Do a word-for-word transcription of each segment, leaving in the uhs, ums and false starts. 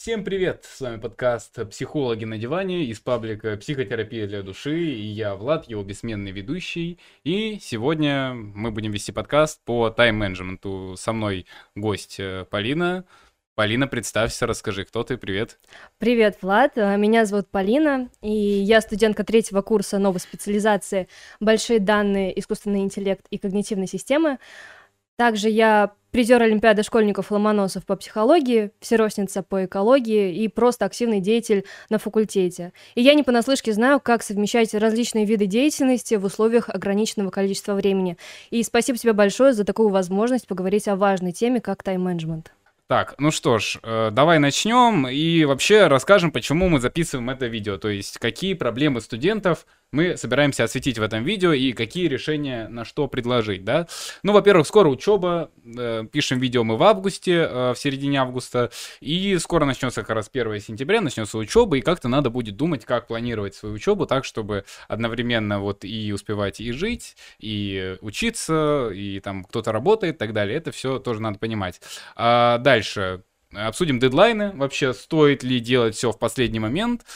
Всем привет! С вами подкаст «Психологи на диване» из паблика «Психотерапия для души». И я Влад, его бессменный ведущий. И сегодня мы будем вести подкаст по тайм-менеджменту. Со мной гость Полина. Полина, представься, расскажи, кто ты, привет. Привет, Влад, меня зовут Полина, и я студентка третьего курса новой специализации «Большие данные, искусственный интеллект и когнитивные системы». Также я призер Олимпиады школьников Ломоносов по психологии, всеросница по экологии и просто активный деятель на факультете. И я не понаслышке знаю, как совмещать различные виды деятельности в условиях ограниченного количества времени. И спасибо тебе большое за такую возможность поговорить о важной теме, как тайм-менеджмент. Так, ну что ж, э, давай начнем и вообще расскажем, почему мы записываем это видео, то есть какие проблемы студентов мы собираемся осветить в этом видео и какие решения на что предложить, да? Ну, во-первых, скоро учеба, э, пишем видео мы в августе, э, в середине августа, и скоро начнется как раз первое сентября, начнется учеба, и как-то надо будет думать, как планировать свою учебу так, чтобы одновременно вот и успевать и жить, и учиться, и там кто-то работает и так далее, это все тоже надо понимать. А дальше... Обсудим дедлайны, вообще стоит ли делать все в последний момент.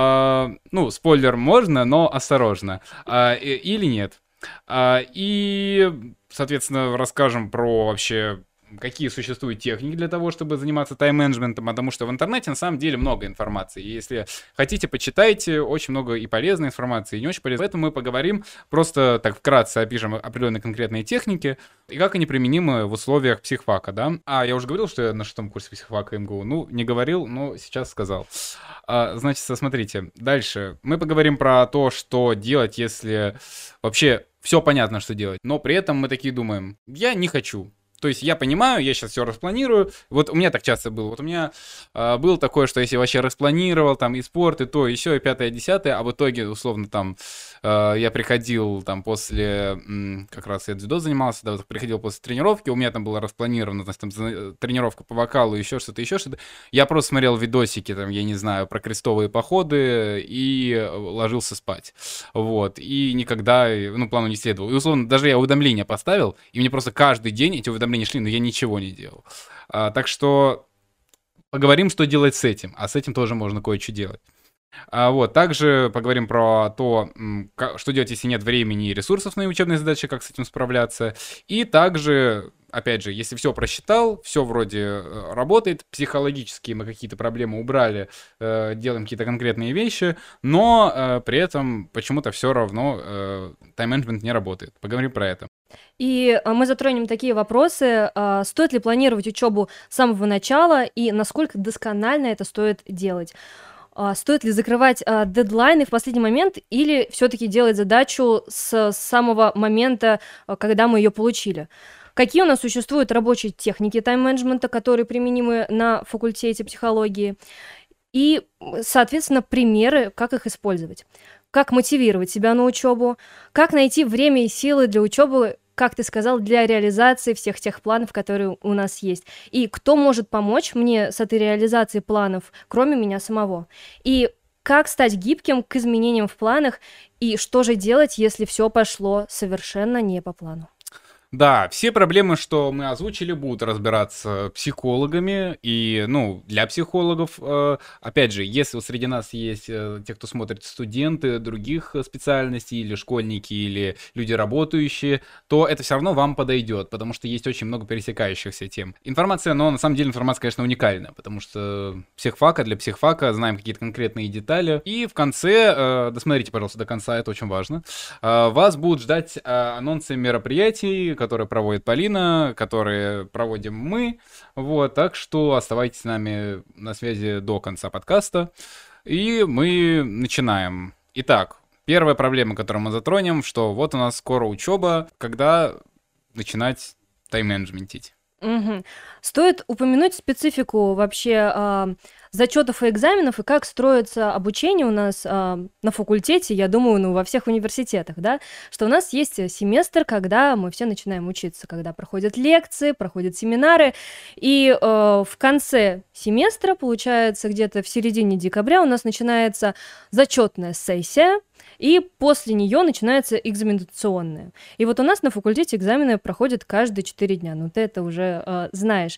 А, ну, спойлер можно, но осторожно. А, или нет. А, и, соответственно, расскажем про вообще... какие существуют техники для того, чтобы заниматься тайм-менеджментом, потому что в интернете на самом деле много информации. И если хотите, почитайте, очень много и полезной информации, и не очень полезной. Поэтому мы поговорим, просто так вкратце опишем определенные конкретные техники и как они применимы в условиях психфака, да? А, я уже говорил, что я на шестом курсе психфака МГУ. Ну, не говорил, но сейчас сказал. А, значит, смотрите, дальше мы поговорим про то, что делать, если вообще все понятно, что делать, но при этом мы такие думаем, я не хочу. То есть я понимаю, я сейчас все распланирую. Вот у меня так часто было. Вот у меня э, было такое, что если вообще распланировал там и спорт, и то, и все, и пятое, и десятое, а в итоге, условно, там э, я приходил там после, м, как раз я дзюдо занимался, да, вот приходил после тренировки, у меня там было распланировано, значит, там тренировка по вокалу, еще что-то, еще что-то. Я просто смотрел видосики, там, я не знаю, про крестовые походы и ложился спать. Вот. И никогда, ну, плану не следовал. И, условно, даже я уведомления поставил, и мне просто каждый день эти уведомления не шли, но я ничего не делал. А, так что поговорим, что делать с этим. А с этим тоже можно кое-что делать. А, вот, также поговорим про то, как, что делать, если нет времени и ресурсов на учебные задачи, как с этим справляться. И также, опять же, если все просчитал, все вроде работает, психологически мы какие-то проблемы убрали, э, делаем какие-то конкретные вещи, но э, при этом почему-то все равно э, тайм-менеджмент не работает. Поговорим про это. И мы затронем такие вопросы, стоит ли планировать учебу с самого начала и насколько досконально это стоит делать. Стоит ли закрывать дедлайны в последний момент или все-таки делать задачу с самого момента, когда мы ее получили? Какие у нас существуют рабочие техники тайм-менеджмента, которые применимы на факультете психологии? И, соответственно, примеры, как их использовать. Как мотивировать себя на учебу, как найти время и силы для учебы, как ты сказал, для реализации всех тех планов, которые у нас есть. И кто может помочь мне с этой реализацией планов, кроме меня самого. И как стать гибким к изменениям в планах, и что же делать, если все пошло совершенно не по плану. Да, все проблемы, что мы озвучили, будут разбираться психологами. И, ну, для психологов, э, опять же, если среди нас есть э, те, кто смотрит студенты других специальностей, или школьники, или люди работающие, то это все равно вам подойдет, потому что есть очень много пересекающихся тем. Информация, но на самом деле информация, конечно, уникальна, потому что психфака для психфака знаем какие-то конкретные детали. И в конце, э, досмотрите, пожалуйста, до конца, это очень важно, э, вас будут ждать э, анонсы мероприятий, которые проводит Полина, которые проводим мы. Вот, так что оставайтесь с нами на связи до конца подкаста. И мы начинаем. Итак, первая проблема, которую мы затронем, что вот у нас скоро учеба, когда начинать тайм-менеджментить. Угу. Стоит упомянуть специфику вообще а, зачетов и экзаменов, и как строится обучение у нас а, на факультете, я думаю, ну, во всех университетах, да, что у нас есть семестр, когда мы все начинаем учиться, когда проходят лекции, проходят семинары, и а, в конце семестра, получается, где-то в середине декабря у нас начинается зачетная сессия, и после нее начинается экзаменационная. И вот у нас на факультете экзамены проходят каждые четыре дня, ну ты это уже э, знаешь.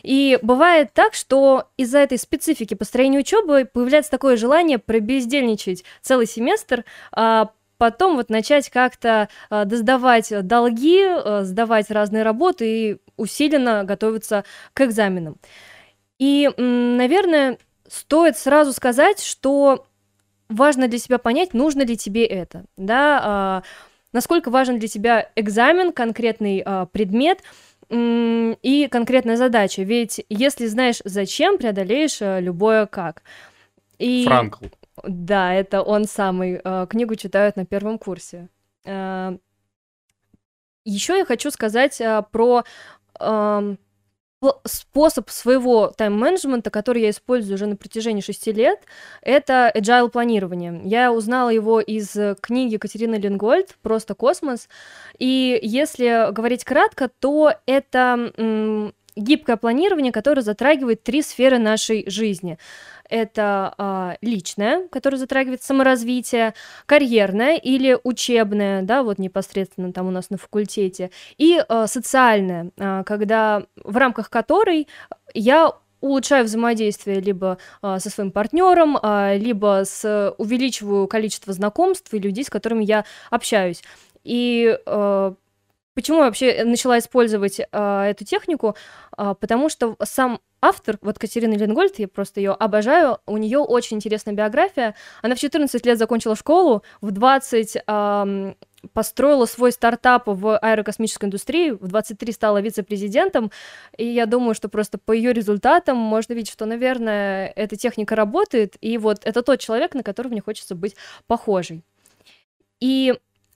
И бывает так, что из-за этой специфики построения учебы появляется такое желание пробездельничать целый семестр, а потом вот начать как-то а, досдавать долги, а, сдавать разные работы и усиленно готовиться к экзаменам. И, м, наверное, стоит сразу сказать, что важно для себя понять, нужно ли тебе это, да, а, насколько важен для тебя экзамен, конкретный а, предмет м, и конкретная задача. Ведь если знаешь зачем, преодолеешь а, любое как. И Франкл. да, это он самый. а, Книгу читают на первом курсе. А, Еще я хочу сказать а, про ам, пл- способ своего тайм-менеджмента, который я использую уже на протяжении шести лет, это agile планирование. Я узнала его из э, книги Катерины Ленгольд «Просто космос». И если говорить кратко, то это м, гибкое планирование, которое затрагивает три сферы нашей жизни. Это а, личное, которое затрагивает саморазвитие, карьерное или учебное, да, вот непосредственно там у нас на факультете, и а, социальное, а, когда в рамках которой я улучшаю взаимодействие либо а, со своим партнером, а, либо с увеличиваю количество знакомств и людей, с которыми я общаюсь. И а, почему я вообще начала использовать а, эту технику? А, потому что сам автор, вот Катерина Ленгольд, я просто ее обожаю, у нее очень интересная биография. Она в четырнадцать лет закончила школу, в двадцать ам, построила свой стартап в аэрокосмической индустрии, в двадцать три стала вице-президентом, и я думаю, что просто по ее результатам можно видеть, что, наверное, эта техника работает, и вот это тот человек, на которого мне хочется быть похожей. И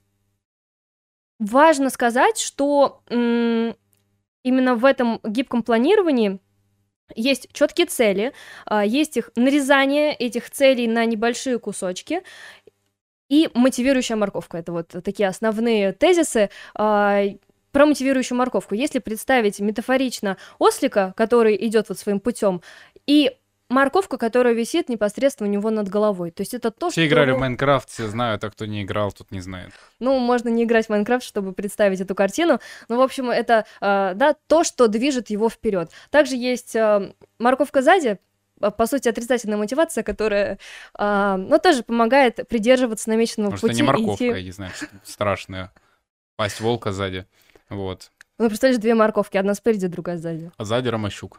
важно сказать, что м, именно в этом гибком планировании есть четкие цели, а, есть их нарезание этих целей на небольшие кусочки и мотивирующая морковка. Это вот такие основные тезисы. А, Про мотивирующую морковку. Если представить метафорично ослика, который идет вот своим путем, и морковка, которая висит непосредственно у него над головой. То есть это то, Все что... играли в Майнкрафт, все знают, а кто не играл, тот не знает. Ну, можно не играть в Майнкрафт, чтобы представить эту картину. Но, в общем, это, э, да, то, что движет его вперед. Также есть э, морковка сзади, а, по сути, отрицательная мотивация, которая, э, ну, тоже помогает придерживаться намеченного Потому что пути не и морковка, идти. я не знаю, что страшная. Пасть волка сзади. Вот. Ну, представляешь, две морковки, одна спереди, другая сзади. А сзади Ромащук.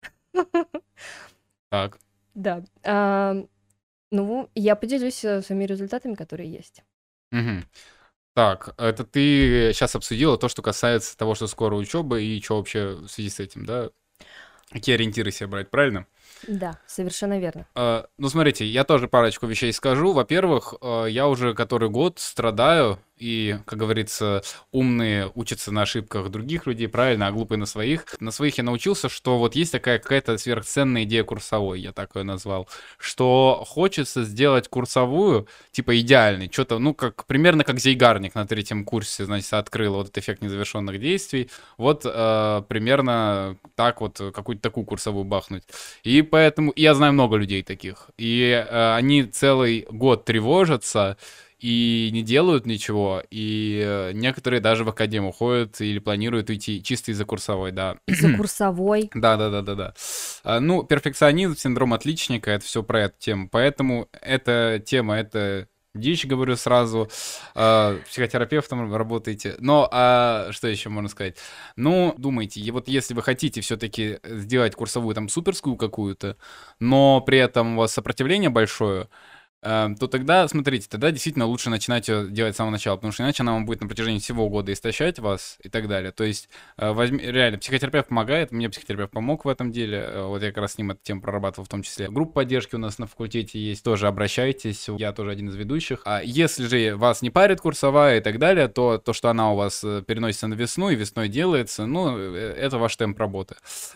Так. Да. А, ну, я поделюсь э, своими результатами, которые есть. Мгм. Так, это ты сейчас обсудила то, что касается того, что скоро учеба и что вообще в связи с этим, да? Какие ориентиры себе брать, правильно? Да, совершенно верно. Э, Ну, смотрите, я тоже парочку вещей скажу. Во-первых, э, я уже который год страдаю, и, как говорится, умные учатся на ошибках других людей, правильно, а глупые на своих. На своих я научился, что вот есть такая какая-то сверхценная идея курсовой, я так ее назвал, что хочется сделать курсовую, типа идеальный, что-то, ну, как примерно как Зейгарник на третьем курсе, значит, открыл вот этот эффект незавершенных действий, вот э, примерно так вот какую-то такую курсовую бахнуть. И поэтому я знаю много людей таких, и э, они целый год тревожатся, и не делают ничего, и э, некоторые даже в академию уходят или планируют уйти чисто из-за курсовой, да. Из-за курсовой. Да, да, да, да, да. А, Ну, перфекционизм, синдром отличника, это все про эту тему. Поэтому эта тема, это дичь, говорю сразу. А, Психотерапевтом работаете. Но а, что еще можно сказать? Ну, думайте, и вот если вы хотите все-таки сделать курсовую там суперскую какую-то, но при этом у вас сопротивление большое, э, то тогда, смотрите, тогда действительно лучше начинать ее делать с самого начала, потому что иначе она вам будет на протяжении всего года истощать вас и так далее. То есть, э, возьми, реально, психотерапевт помогает, мне психотерапевт помог в этом деле, э, вот я как раз с ним эту тему прорабатывал в том числе. Группа поддержки у нас на факультете есть, тоже обращайтесь, я тоже один из ведущих. А если же вас не парит курсовая и так далее, то то, что она у вас э, переносится на весну и весной делается, ну, э, это ваш темп работы.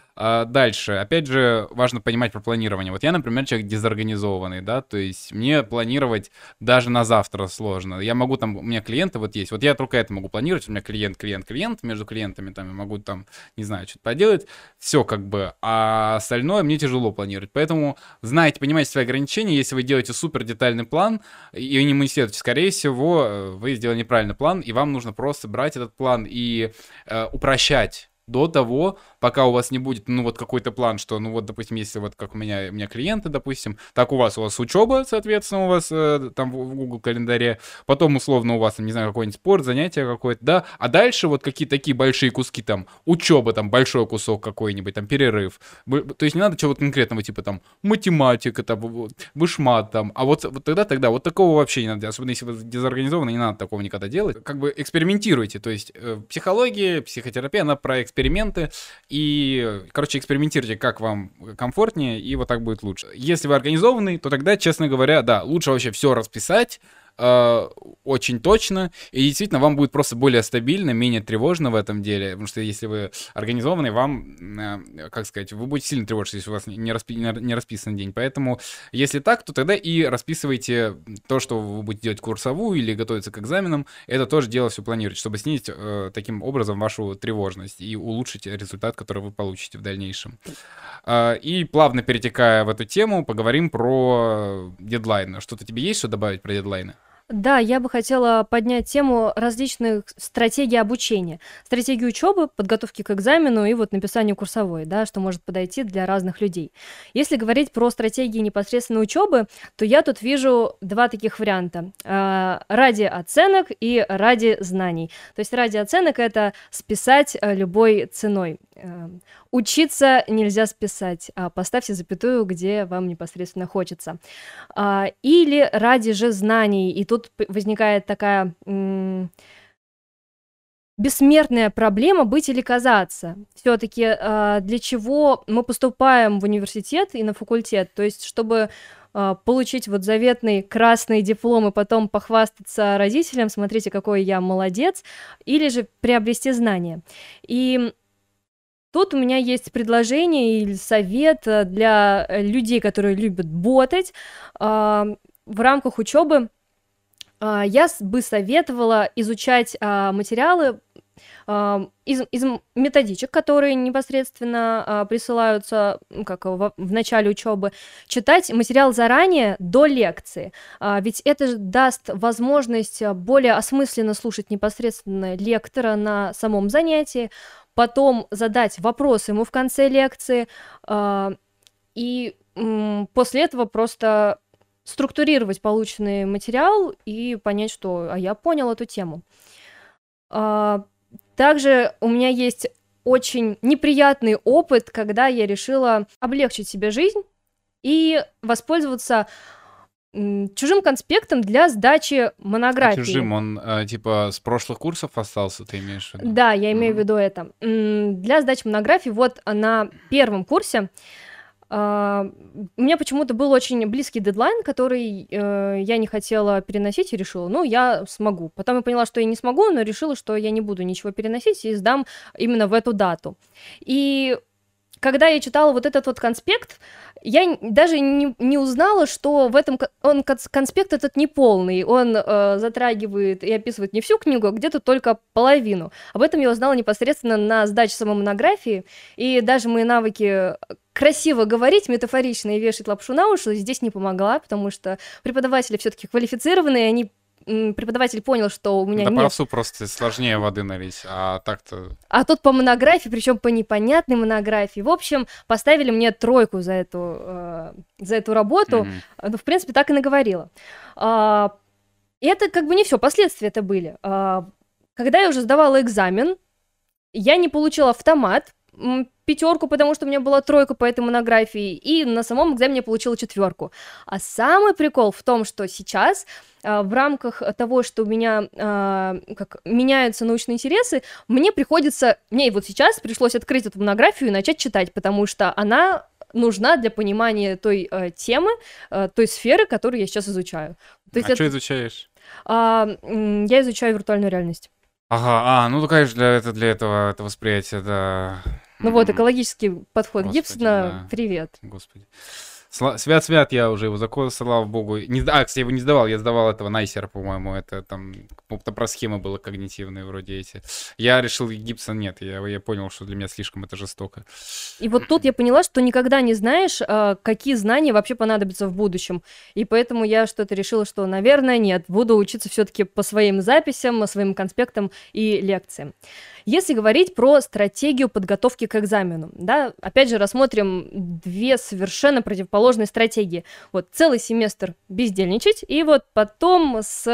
А дальше, опять же, важно понимать про планирование. Вот я, например, человек дезорганизованный, да, то есть мне планировать даже на завтра сложно. Я могу там, у меня клиенты вот есть, вот я только это могу планировать, у меня клиент, клиент, клиент, между клиентами там я могу там, не знаю, что-то поделать, все как бы, а остальное мне тяжело планировать. Поэтому знаете, понимаете свои ограничения, если вы делаете супер детальный план и не исследуете, скорее всего, вы сделали неправильный план, и вам нужно просто брать этот план и э, упрощать. до того, пока у вас не будет, ну, вот какой-то план, что, ну, вот, допустим, если вот как у меня, у меня клиенты, допустим, так у вас, у вас учеба, соответственно, у вас э, там в Google календаре, потом, условно, у вас, не знаю, какой-нибудь спорт, занятие какое-то, да, а дальше вот какие-то такие большие куски, там, учеба, там, большой кусок какой-нибудь, там, перерыв, то есть не надо чего-то конкретного, типа, там, математика, там, вышмат, там, а вот, вот тогда, тогда, вот такого вообще не надо, особенно если вы дезорганизованы, не надо такого никогда делать, как бы экспериментируйте, то есть э, психология, психотерапия, она про эксперименты, и, короче, экспериментируйте, как вам комфортнее, и вот так будет лучше. Если вы организованный, то тогда, честно говоря, да, лучше вообще все расписать, э, очень точно, и действительно вам будет просто более стабильно, менее тревожно в этом деле, потому что если вы организованный, вам, э, как сказать, вы будете сильно тревожиться, если у вас не, распи- не расписан день, поэтому если так, то тогда и расписывайте то, что вы будете делать курсовую или готовиться к экзаменам, это тоже дело все планируйте, чтобы снизить э, таким образом вашу тревожность и улучшить результат, который вы получите в дальнейшем. Э, и плавно перетекая в эту тему, поговорим про дедлайны. Что-то тебе есть что добавить про дедлайны? Да, я бы хотела поднять тему различных стратегий обучения. Стратегии учебы, подготовки к экзамену и вот написанию курсовой, да, что может подойти для разных людей. Если говорить про стратегии непосредственно учебы, то я тут вижу два таких варианта. А, ради оценок и ради знаний. То есть ради оценок — это списать а, любой ценой. А, учиться нельзя списать. А поставьте запятую, где вам непосредственно хочется. А, или ради же знаний. И тут п- возникает такая м, бессмертная проблема быть или казаться. Все-таки для чего мы поступаем в университет и на факультет? То есть, чтобы а, получить вот заветный красный диплом и потом похвастаться родителям, смотрите, какой я молодец, или же приобрести знания. И тут у меня есть предложение или совет э, для э, людей, которые любят ботать. А, В рамках учебы а, я с- бы советовала изучать а, материалы а, из, из м- методичек, которые непосредственно а, присылаются м, как во- в начале учебы, читать материал заранее до лекции. А, ведь это же даст возможность а, более осмысленно слушать непосредственно лектора на самом занятии, потом задать вопросы ему в конце лекции, а, и м, после этого просто структурировать полученный материал и понять, что а я понял эту тему. А, Также у меня есть очень неприятный опыт, когда я решила облегчить себе жизнь и воспользоваться м, чужим конспектом для сдачи А монографии. чужим, он э, типа с прошлых курсов остался, ты имеешь в виду? Да, я имею в Мгм. виду это. М, Для сдачи монографии вот на первом курсе а, у меня почему-то был очень близкий дедлайн, который э, я не хотела переносить и решила, ну, я смогу. Потом я поняла, что я не смогу, но решила, что я не буду ничего переносить и сдам именно в эту дату. И когда я читала вот этот вот конспект, я н- даже не, не узнала, что в этом ко- он конс- конспект этот не полный, он э, затрагивает и описывает не всю книгу, а где-то только половину. Об этом я узнала непосредственно на сдаче самой монографии, и даже мои навыки э, красиво говорить, метафорично и вешать лапшу на уши здесь не помогла, потому что преподаватели все-таки квалифицированные, они м, преподаватель понял, что у меня Да по нет. овсу просто сложнее воды налить, а так-то... А тут по монографии, причем по непонятной монографии. В общем, поставили мне тройку за эту, э, за эту работу. Мгм. Ну, в принципе, так и наговорила. А, и это как бы не все, последствия это были. А, когда я уже сдавала экзамен, я не получила автомат, м, пятерку, потому что у меня была тройка по этой монографии, и на самом экзамене я получила четверку. А самый прикол в том, что сейчас а, в рамках того, что у меня а, как меняются научные интересы, мне приходится, мне вот сейчас пришлось открыть эту монографию и начать читать, потому что она нужна для понимания той э, темы, э, той сферы, которую я сейчас изучаю. То есть А это, что изучаешь? а, м, я изучаю виртуальную реальность. Ага, а, ну, конечно, для, это, для этого это восприятие, да. Ну вот, М, экологический подход Господи, Гибсона, да. привет. Господи. Сла- Свят-свят, я уже его закончил, слава богу. Не, сда- а, кстати, я его не сдавал, я сдавал этого Найсера, по-моему, это там как-то про схемы было когнитивные вроде эти. Я решил Гибсон нет, я, я понял, что для меня слишком это жестоко. И вот тут я поняла, что никогда не знаешь, а, какие знания вообще понадобятся в будущем. И поэтому я что-то решила, что, наверное, нет, буду учиться все-таки по своим записям, своим конспектам и лекциям. Если говорить про стратегию подготовки к экзамену, да, опять же, рассмотрим две совершенно противоположные стратегии. Вот целый семестр бездельничать, и вот потом с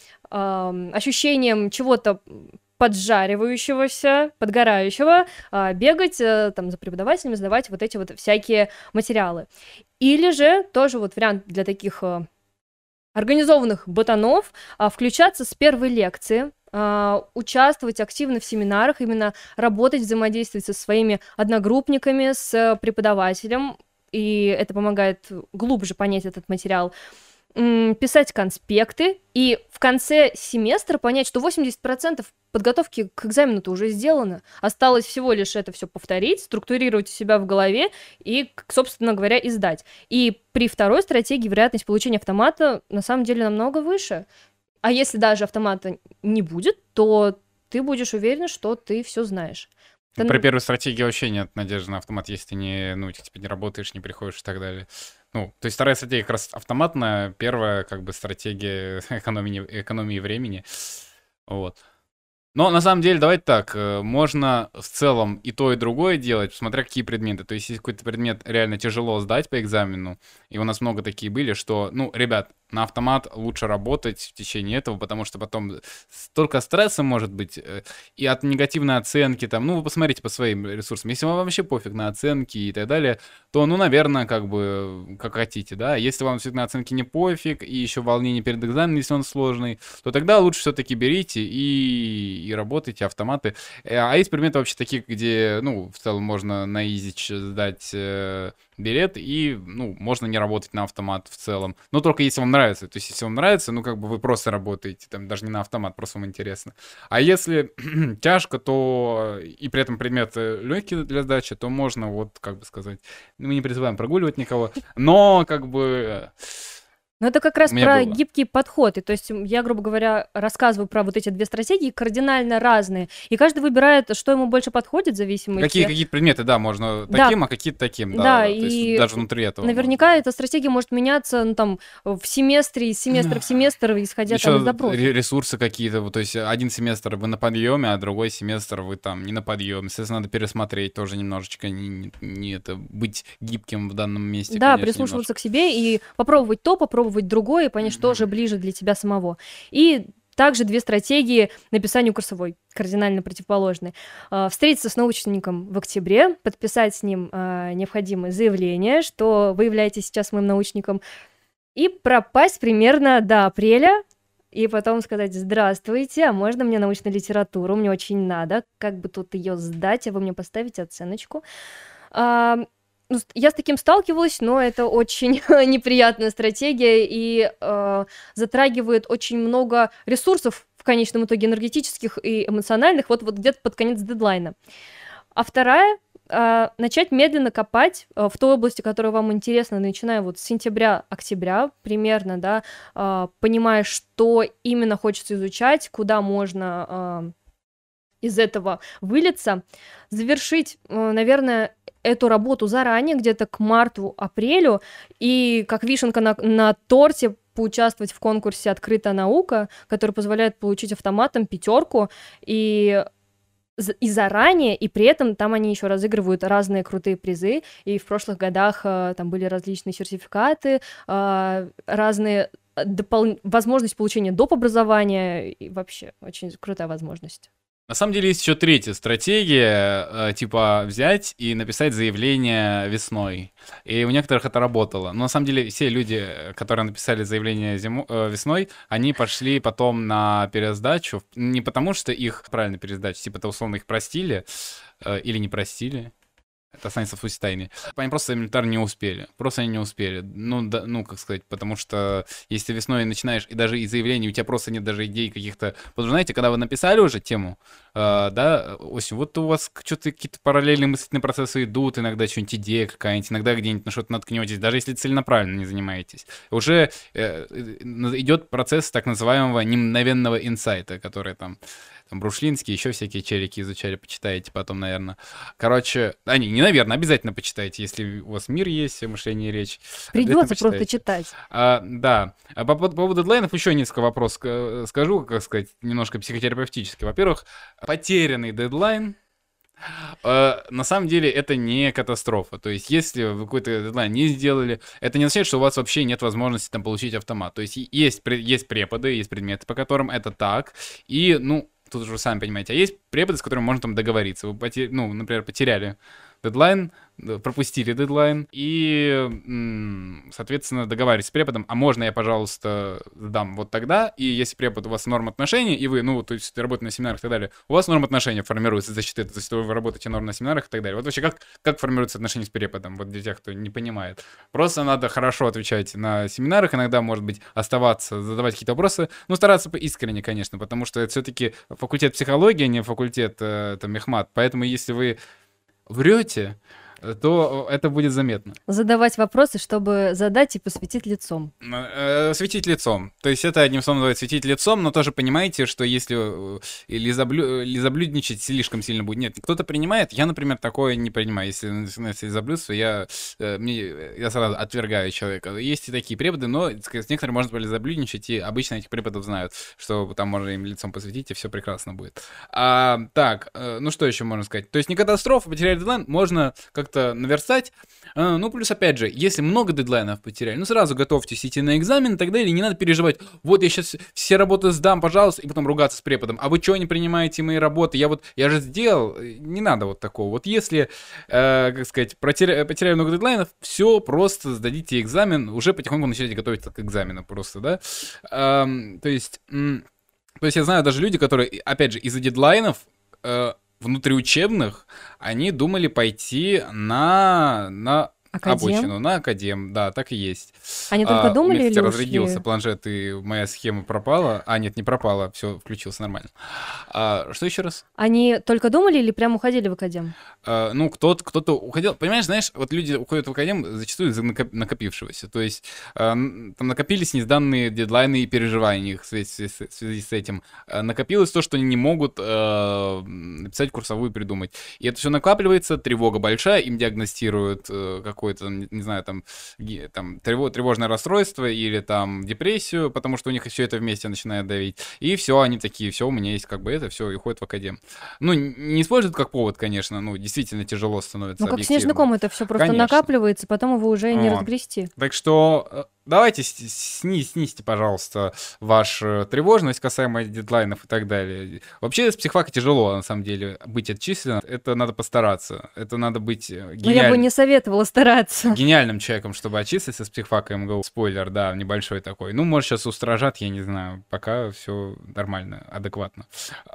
э, ощущением чего-то поджаривающегося, подгорающего, а, бегать а, там за преподавателями, сдавать вот эти вот всякие материалы. Или же тоже вот вариант для таких а, организованных ботанов а, включаться с первой лекции, а, участвовать активно в семинарах, именно работать, взаимодействовать со своими одногруппниками, с преподавателем, и это помогает глубже понять этот материал, писать конспекты и в конце семестра понять, что восемьдесят процентов подготовки к экзамену-то уже сделано. Осталось всего лишь это все повторить, структурировать у себя в голове и, собственно говоря, и сдать. И при второй стратегии вероятность получения автомата на самом деле намного выше. А если даже автомата не будет, то ты будешь уверен, что ты все знаешь. Ты... При первой стратегии вообще нет надежды на автомат, если ты не, ну, типа, не работаешь, не приходишь и так далее. Ну, то есть вторая стратегия как раз автоматная, первая как бы стратегия экономии, экономии времени. Вот. Но на самом деле, давайте так, можно в целом и то, и другое делать, смотря какие предметы. То есть если какой-то предмет реально тяжело сдать по экзамену, и у нас много такие были, что, ну, ребят, на автомат лучше работать в течение этого, потому что потом столько стресса может быть, и от негативной оценки, там, ну, вы посмотрите по своим ресурсам. Если вам вообще пофиг на оценки и так далее, то, ну, наверное, как бы, как хотите, да. Если вам действительно оценки не пофиг, и еще волнение перед экзаменом, если он сложный, то тогда лучше все-таки берите и, и работайте, автоматы. А есть предметы вообще такие, где, ну, в целом можно на изич сдать э, билет, и, ну, можно не работать на автомат в целом. Но только если вам нравится. То есть, если вам нравится, ну, как бы вы просто работаете, там, даже не на автомат, просто вам интересно. А если тяжко, то и при этом предмет легкий для сдачи, то можно, вот, как бы сказать, мы не призываем прогуливать никого, но, как бы... Но это как раз про было. Гибкий подход. И то есть я, грубо говоря, рассказываю про вот эти две стратегии, кардинально разные. И каждый выбирает, что ему больше подходит, в зависимости... Какие какие предметы, да, можно таким, да. а какие-то таким. Да, да то и есть даже внутри этого. Наверняка можно. Эта стратегия может меняться, ну, там, в семестре, из семестра в семестр, исходя Еще там из запросов. Ресурсы какие-то. То есть один семестр вы на подъеме, а другой семестр вы там не на подъеме. Соответственно, надо пересмотреть тоже немножечко, не, не, не это, быть гибким в данном месте. Да, конечно, прислушиваться немножко. К себе и попробовать то, попробовать другое, и понять, что же ближе для тебя самого. И также две стратегии написанию курсовой, кардинально противоположные. Встретиться с научником в октябре, подписать с ним необходимое заявление, что вы являетесь сейчас моим научником, и пропасть примерно до апреля, и потом сказать: здравствуйте, а можно мне научную литературу, мне очень надо, как бы тут ее сдать, а вы мне поставите оценочку. Я с таким сталкивалась, но это очень неприятная стратегия и э, затрагивает очень много ресурсов, в конечном итоге энергетических и эмоциональных, вот, вот где-то под конец дедлайна. А вторая э, — начать медленно копать э, в той области, которая вам интересна, начиная вот с сентября-октября примерно, да, э, понимая, что именно хочется изучать, куда можно э, из этого вылиться, завершить, э, наверное, эту работу заранее, где-то к марту-апрелю, и как вишенка на, на торте поучаствовать в конкурсе «Открытая наука», который позволяет получить автоматом пятерку, и, и заранее, и при этом там они еще разыгрывают разные крутые призы, и в прошлых годах там были различные сертификаты, разные допол... возможности получения доп. Образования, и вообще очень крутая возможность. На самом деле есть еще третья стратегия, э, типа взять и написать заявление весной. И у некоторых это работало. Но на самом деле все люди, которые написали заявление зиму, э, весной, они пошли потом на пересдачу. Не потому что их правильно пересдачу, типа-то условно их простили э, или не простили. Это останется в тайне. Они просто элементарно не успели. Просто они не успели. Ну, да, ну, как сказать, потому что если ты весной начинаешь, и даже и заявлений, у тебя просто нет даже идей каких-то... Вот, знаете, когда вы написали уже тему, э, да, осень, вот у вас что-то какие-то параллельные мыслительные процессы идут, иногда что-нибудь идея какая-нибудь, иногда где-нибудь на что-то наткнетесь, даже если целенаправленно не занимаетесь. Уже э, идет процесс так называемого немгновенного инсайта, который там... Там Брушлинский, еще всякие челики изучали, почитаете потом, наверное. Короче, они, не наверное, обязательно почитайте, если у вас мир есть, мышление и речь. Придется просто читать. А, да. А по, по поводу дедлайнов еще несколько вопросов скажу, как сказать, немножко психотерапевтически. Во-первых, потерянный дедлайн, Uh, на самом деле это не катастрофа. То есть, если вы какой-то дедлайн не сделали, это не означает, что у вас вообще нет возможности там получить автомат. То есть, есть, есть преподы, есть предметы, по которым это так. И, ну, тут уже вы сами понимаете, а есть преподы, с которыми можно там договориться. Вы, потер... ну, например, потеряли дедлайн, пропустили дедлайн, и, соответственно, договаривайтесь с преподом, а можно я, пожалуйста, сдам вот тогда, и если препод у вас норм отношений, и вы, ну, то есть работаете на семинарах и так далее, у вас норм отношения формируется за счет этого, за что вы работаете норм на семинарах и так далее. Вот вообще как, как формируются отношения с преподом, вот для тех, кто не понимает. Просто надо хорошо отвечать на семинарах, иногда, может быть, оставаться, задавать какие-то вопросы, ну, стараться искренне, конечно, потому что это все-таки факультет психологии, а не факультет, там, мехмат, поэтому если вы врете, то это будет заметно. Задавать вопросы, чтобы задать и посветить лицом. Э, светить лицом. То есть это одним словом называется светить лицом, но тоже понимаете, что если лизоблю... лизоблюдничать слишком сильно будет. Нет, кто-то принимает, я, например, такое не принимаю. Если начинается лизоблюдство, я, мне, я сразу отвергаю человека. Есть и такие преподы, но с некоторыми можно лизоблюдничать, и обычно этих преподов знают, что там можно им лицом посветить, и все прекрасно будет. А, так, ну что еще можно сказать? То есть не катастрофа, потеряли дедлайн, можно как-то наверстать. Ну, плюс, опять же, если много дедлайнов потеряли, ну, сразу готовьтесь идти на экзамен и так далее, не надо переживать, вот я сейчас все работы сдам, пожалуйста, и потом ругаться с преподом, а вы что не принимаете мои работы, я вот, я же сделал, не надо вот такого. Вот если, э, как сказать, потеря, потеряли много дедлайнов, все, просто сдадите экзамен, уже потихоньку начинайте готовиться к экзамену просто, да. Э, то есть, э, то есть я знаю даже люди, которые, опять же, из-за дедлайнов, э, внутриучебных, они думали пойти на, на обочину, на академ, да, так и есть. Они только а, думали или ушли? Разрядился планшет, и моя схема пропала. А, нет, не пропала, все включилось нормально. А, что еще раз? Они только думали или прям уходили в академ? А, ну, кто-то, кто-то уходил. Понимаешь, знаешь, вот люди уходят в академ зачастую из-за накопившегося. То есть а, там накопились несданные дедлайны и переживания в связи, в связи с этим. А, накопилось то, что они не могут а, написать курсовую и придумать. И это все накапливается, тревога большая, им диагностируют а, какое-то, не знаю, там, там тревожное расстройство или там депрессию, потому что у них все это вместе начинает давить. И все, они такие, все, у меня есть как бы это, все, и ходят в академ. Ну, не используют как повод, конечно, ну, действительно тяжело становится. Ну, как снежный ком, это все просто конечно. накапливается, потом его уже вот. не разгрести. Так что давайте сни, снизьте, пожалуйста, вашу тревожность касаемо дедлайнов и так далее. Вообще с психфака тяжело, на самом деле, быть отчисленным. Это надо постараться. Это надо быть гениальным. Но я бы не советовала стараться. Гениальным человеком, чтобы отчислиться с психфака эм гэ у. Спойлер, да, небольшой такой. Ну, может, сейчас устражат, я не знаю. Пока все нормально, адекватно.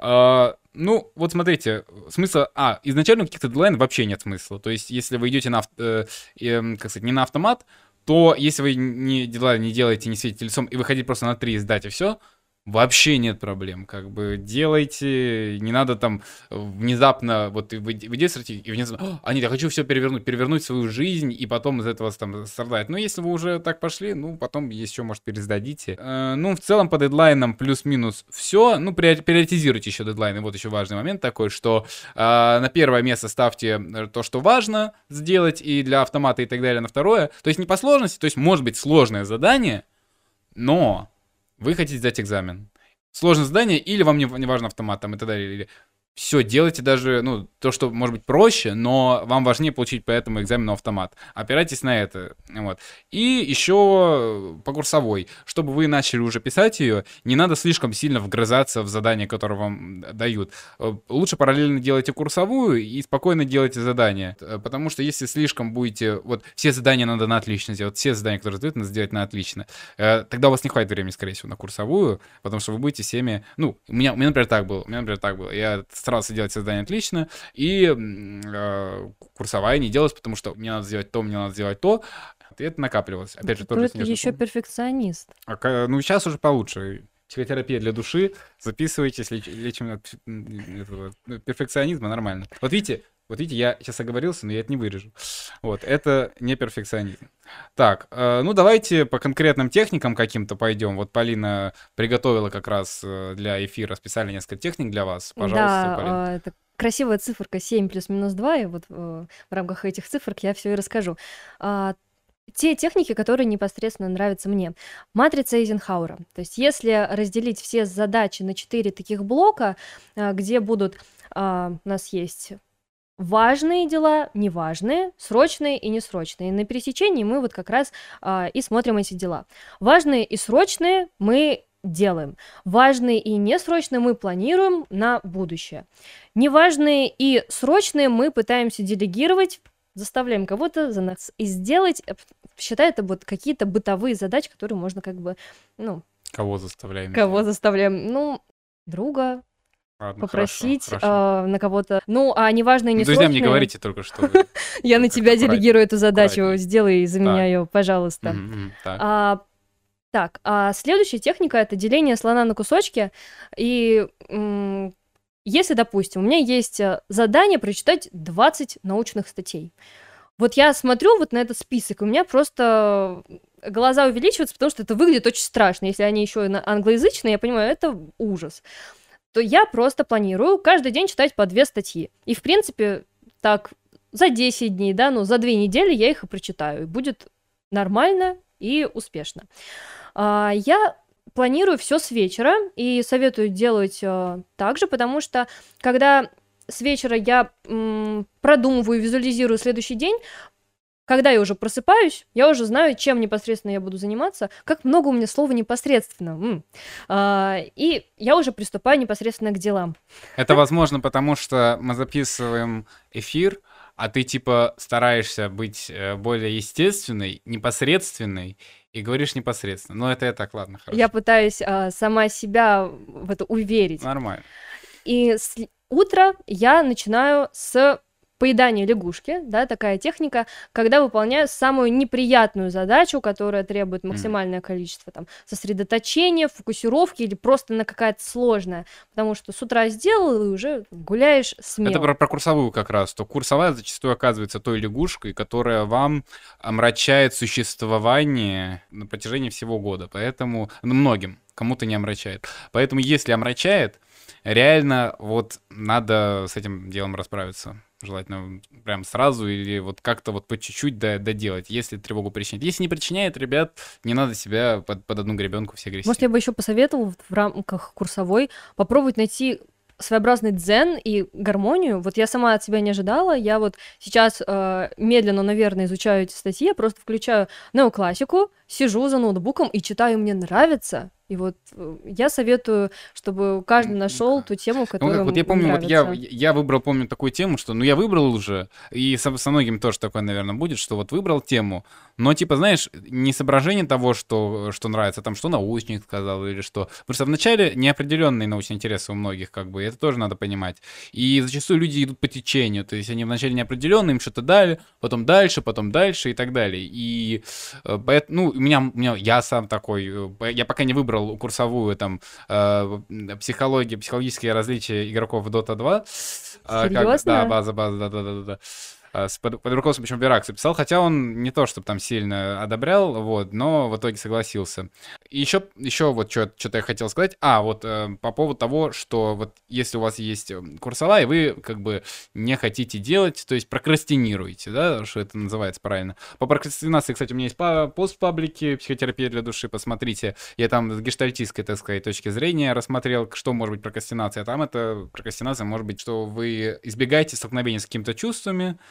А, ну, вот смотрите, смысла... А, изначально каких-то дедлайнов вообще нет смысла. То есть, если вы идете на, э, э, как сказать, не на автомат, то если вы не, дедлайн не делаете, не светите лицом, и вы хотите просто на три сдать, и все, вообще нет проблем. Как бы делайте, не надо там внезапно, вот вы, вы действуете, и внезапно, а нет, я хочу все перевернуть, перевернуть свою жизнь, и потом из этого там страдать. Но если вы уже так пошли, ну, потом еще, может, пересдадите. Э, ну, в целом, по дедлайнам плюс-минус все. Ну, приоритизируйте еще дедлайны. Вот еще важный момент такой, что э, на первое место ставьте то, что важно сделать, и для автомата и так далее на второе. То есть не по сложности, то есть может быть сложное задание, но... Вы хотите сдать экзамен. Сложное задание, или вам не, не важно автомат там и так далее. Или... Все, делайте даже, ну, то, что может быть проще, но вам важнее получить по этому экзамену автомат. Опирайтесь на это. Вот. И еще по курсовой. Чтобы вы начали уже писать ее, не надо слишком сильно вгрызаться в задания, которые вам дают. Лучше параллельно делайте курсовую и спокойно делайте задания. Потому что если слишком будете... Вот все задания надо на отлично сделать. Все задания, которые сдают, надо сделать на отлично. Тогда у вас не хватит времени, скорее всего, на курсовую, потому что вы будете всеми... Ну, у меня, у меня например, так было. У меня, например, так было. Я старался делать все задания отлично, и э, курсовая не делалась, потому что мне надо сделать то, мне надо сделать то, и это накапливалось. Опять же, тоже Ты еще перфекционист. А, ну, сейчас уже получше. Психотерапия для души. Записывайтесь, леч, лечим от перфекционизма, нормально. Вот видите, вот видите, я сейчас оговорился, но я это не вырежу. Вот, это не перфекционизм. Так, э, ну давайте по конкретным техникам каким-то пойдем. Вот Полина приготовила как раз для эфира специально несколько техник для вас. Пожалуйста, Да, Полина. это красивая циферка семь плюс минус два, и вот в рамках этих циферок я все и расскажу. Те техники, которые непосредственно нравятся мне. Матрица Эйзенхауэра. То есть если разделить все задачи на четыре таких блока, где будут, у нас есть важные дела, неважные, срочные и несрочные. И на пересечении мы вот как раз и смотрим эти дела. Важные и срочные мы делаем. Важные и несрочные мы планируем на будущее. Неважные и срочные мы пытаемся делегировать, заставляем кого-то за нас и сделать, считай, это вот какие-то бытовые задачи, которые можно как бы, ну... Кого заставляем? Кого заставляем? Ну, друга, Ладно, попросить хорошо, хорошо. Э, на кого-то. Ну, а неважно и не Друзьям не говорите только что. Я на тебя делегирую эту задачу, сделай за меня ее, пожалуйста. Так, а следующая техника — это деление слона на кусочки. И если, допустим, у меня есть задание прочитать двадцать научных статей, вот я смотрю вот на этот список, и у меня просто глаза увеличиваются, потому что это выглядит очень страшно. Если они еще и англоязычные, я понимаю, это ужас. То я просто планирую каждый день читать по две статьи. И, в принципе, так за десять дней, да, ну, за две недели я их и прочитаю. И будет нормально и успешно. А, я планирую все с вечера и советую делать а, так же, потому что когда с вечера я м, продумываю, визуализирую следующий день, когда я уже просыпаюсь, я уже знаю, чем непосредственно я буду заниматься, как много у меня слова непосредственно. М. А, и я уже приступаю непосредственно к делам. Это возможно, потому что мы записываем эфир, а ты типа стараешься быть более естественной, непосредственной, и говоришь непосредственно. Но это я так, ладно, хорошо. Я пытаюсь а, сама себя в это уверить. Нормально. И с утра я начинаю с поедания лягушки, да, такая техника, когда выполняю самую неприятную задачу, которая требует максимальное количество там сосредоточения, фокусировки или просто на какая-то сложная, потому что с утра сделал и уже гуляешь смело. Это про, про курсовую как раз, то курсовая зачастую оказывается той лягушкой, которая вам омрачает существование на протяжении всего года, поэтому, ну, многим, кому-то не омрачает. Поэтому если омрачает, реально вот надо с этим делом расправиться. Желательно прям сразу или вот как-то вот по чуть-чуть доделать, если тревогу причиняет. Если не причиняет, ребят, не надо себя под, под одну гребенку все грести. Может, я бы еще посоветовала в рамках курсовой попробовать найти своеобразный дзен и гармонию. Вот я сама от себя не ожидала. Я вот сейчас э, медленно, наверное, изучаю эти статьи. Я просто включаю неоклассику, сижу за ноутбуком и читаю, мне нравится. И вот я советую, чтобы каждый нашел ту тему, которая ну, ему вот я помню, нравится. Вот я, я выбрал, помню, такую тему, что, ну, я выбрал уже, и со, со многими тоже такое, наверное, будет, что вот выбрал тему, но, типа, знаешь, не соображение того, что, что нравится, там, что научник сказал или что. Потому что вначале неопределенные научные интересы у многих, как бы, это тоже надо понимать. И зачастую люди идут по течению, то есть они вначале неопределенные, им что-то дали, потом дальше, потом дальше и так далее. И, ну, у меня, у меня я сам такой, я пока не выбрал курсовую там э, психология, психологические различия игроков в Дота два. Серьезно? Как, да, база, база, да, да, да, да. Под, под руководством, причем Веракса писал, хотя он не то, чтобы там сильно одобрял, вот, но в итоге согласился. И еще, еще вот что-то я хотел сказать. А, вот э, по поводу того, что вот если у вас есть курсовая, и вы как бы не хотите делать, то есть прокрастинируете, да, что это называется правильно. По прокрастинации, кстати, у меня есть пост в паблике «Психотерапия для души», посмотрите. Я там с гештальтистской, так сказать, точки зрения рассмотрел, что может быть прокрастинация. Там это прокрастинация может быть, что вы избегаете столкновения с какими-то чувствами,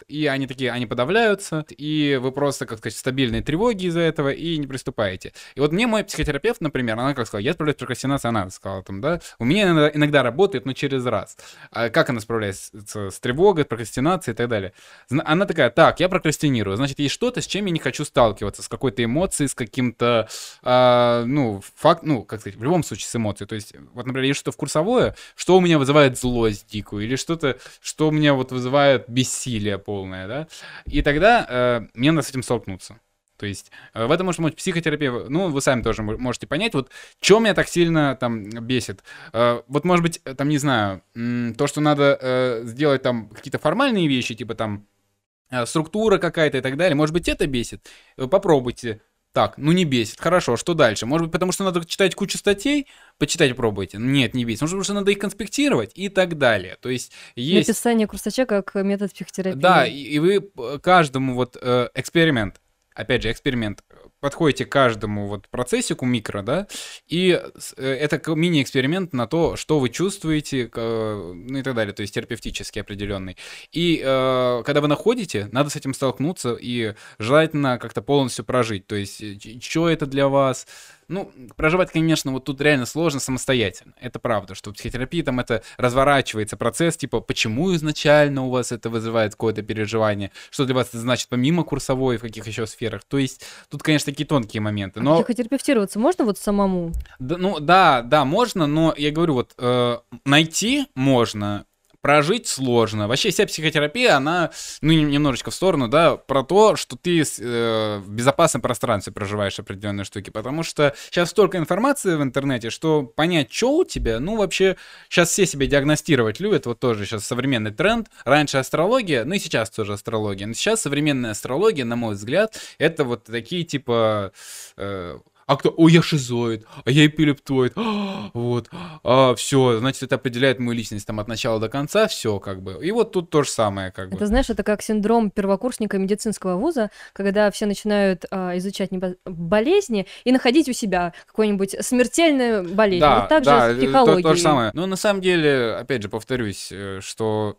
и они такие, они подавляются, и вы просто, как сказать, в стабильной тревоге из-за этого, и не приступаете. И вот мне мой психотерапевт, например, она как сказала, я справляюсь с прокрастинацией, она сказала там, да, у меня иногда, иногда работает, но через раз. А как она справляется с тревогой, прокрастинацией и так далее? Она такая, так, я прокрастинирую, значит, есть что-то, с чем я не хочу сталкиваться, с какой-то эмоцией, с каким-то, а, ну, факт, ну, как сказать, в любом случае с эмоцией. То есть, вот, например, есть что-то в курсовое, что у меня вызывает злость дикую, или что-то, что у меня вот вызывает бессилие полное, да, и тогда э, мне надо с этим столкнуться. То есть э, в этом может быть психотерапия, ну, вы сами тоже можете понять, вот, что меня так сильно там бесит. Э, вот, может быть, там, не знаю, м- то, что надо э, сделать там какие-то формальные вещи, типа там э, структура какая-то и так далее, может быть, это бесит. Э, попробуйте. Так, ну не бесит. Хорошо, что дальше? Может быть, потому что надо читать кучу статей? Почитать пробуйте. Нет, не бесит. Может, потому что надо их конспектировать и так далее. То есть есть... Написание курсача как метод психотерапии. Да, и, и вы каждому вот э, эксперимент, опять же, эксперимент, подходите к каждому вот процессику микро, да, и это мини-эксперимент на то, что вы чувствуете, ну и так далее, то есть терапевтически определенный. И э, когда вы находите, надо с этим столкнуться и желательно как-то полностью прожить, то есть что это для вас. Ну, проживать, конечно, вот тут реально сложно самостоятельно. Это правда, что в психотерапии там это разворачивается процесс, типа, почему изначально у вас это вызывает какое-то переживание, что для вас это значит помимо курсовой, в каких еще сферах. То есть тут, конечно, такие тонкие моменты. Но... А психотерапевтироваться можно вот самому? Да, ну, да, да, можно, но я говорю, вот э, найти можно, прожить сложно. Вообще вся психотерапия, она, ну, немножечко в сторону, да, про то, что ты э, в безопасном пространстве проживаешь определенные штуки, потому что сейчас столько информации в интернете, что понять, что у тебя, ну, вообще, сейчас все себя диагностировать любят, вот тоже сейчас современный тренд. Раньше астрология, ну и сейчас тоже астрология, но сейчас современная астрология, на мой взгляд, это вот такие, типа... Э, А кто? Ой, я шизоид, а я эпилептоид. А, вот. А, все, значит, это определяет мою личность там от начала до конца, все как бы. И вот тут то же самое, как бы. Это, знаешь, это как синдром первокурсника медицинского вуза, когда все начинают а, изучать небо- болезни и находить у себя какую-нибудь смертельную болезнь. Да, вот так да, же с психологией. То, то же самое. Но на самом деле, опять же, повторюсь, э, что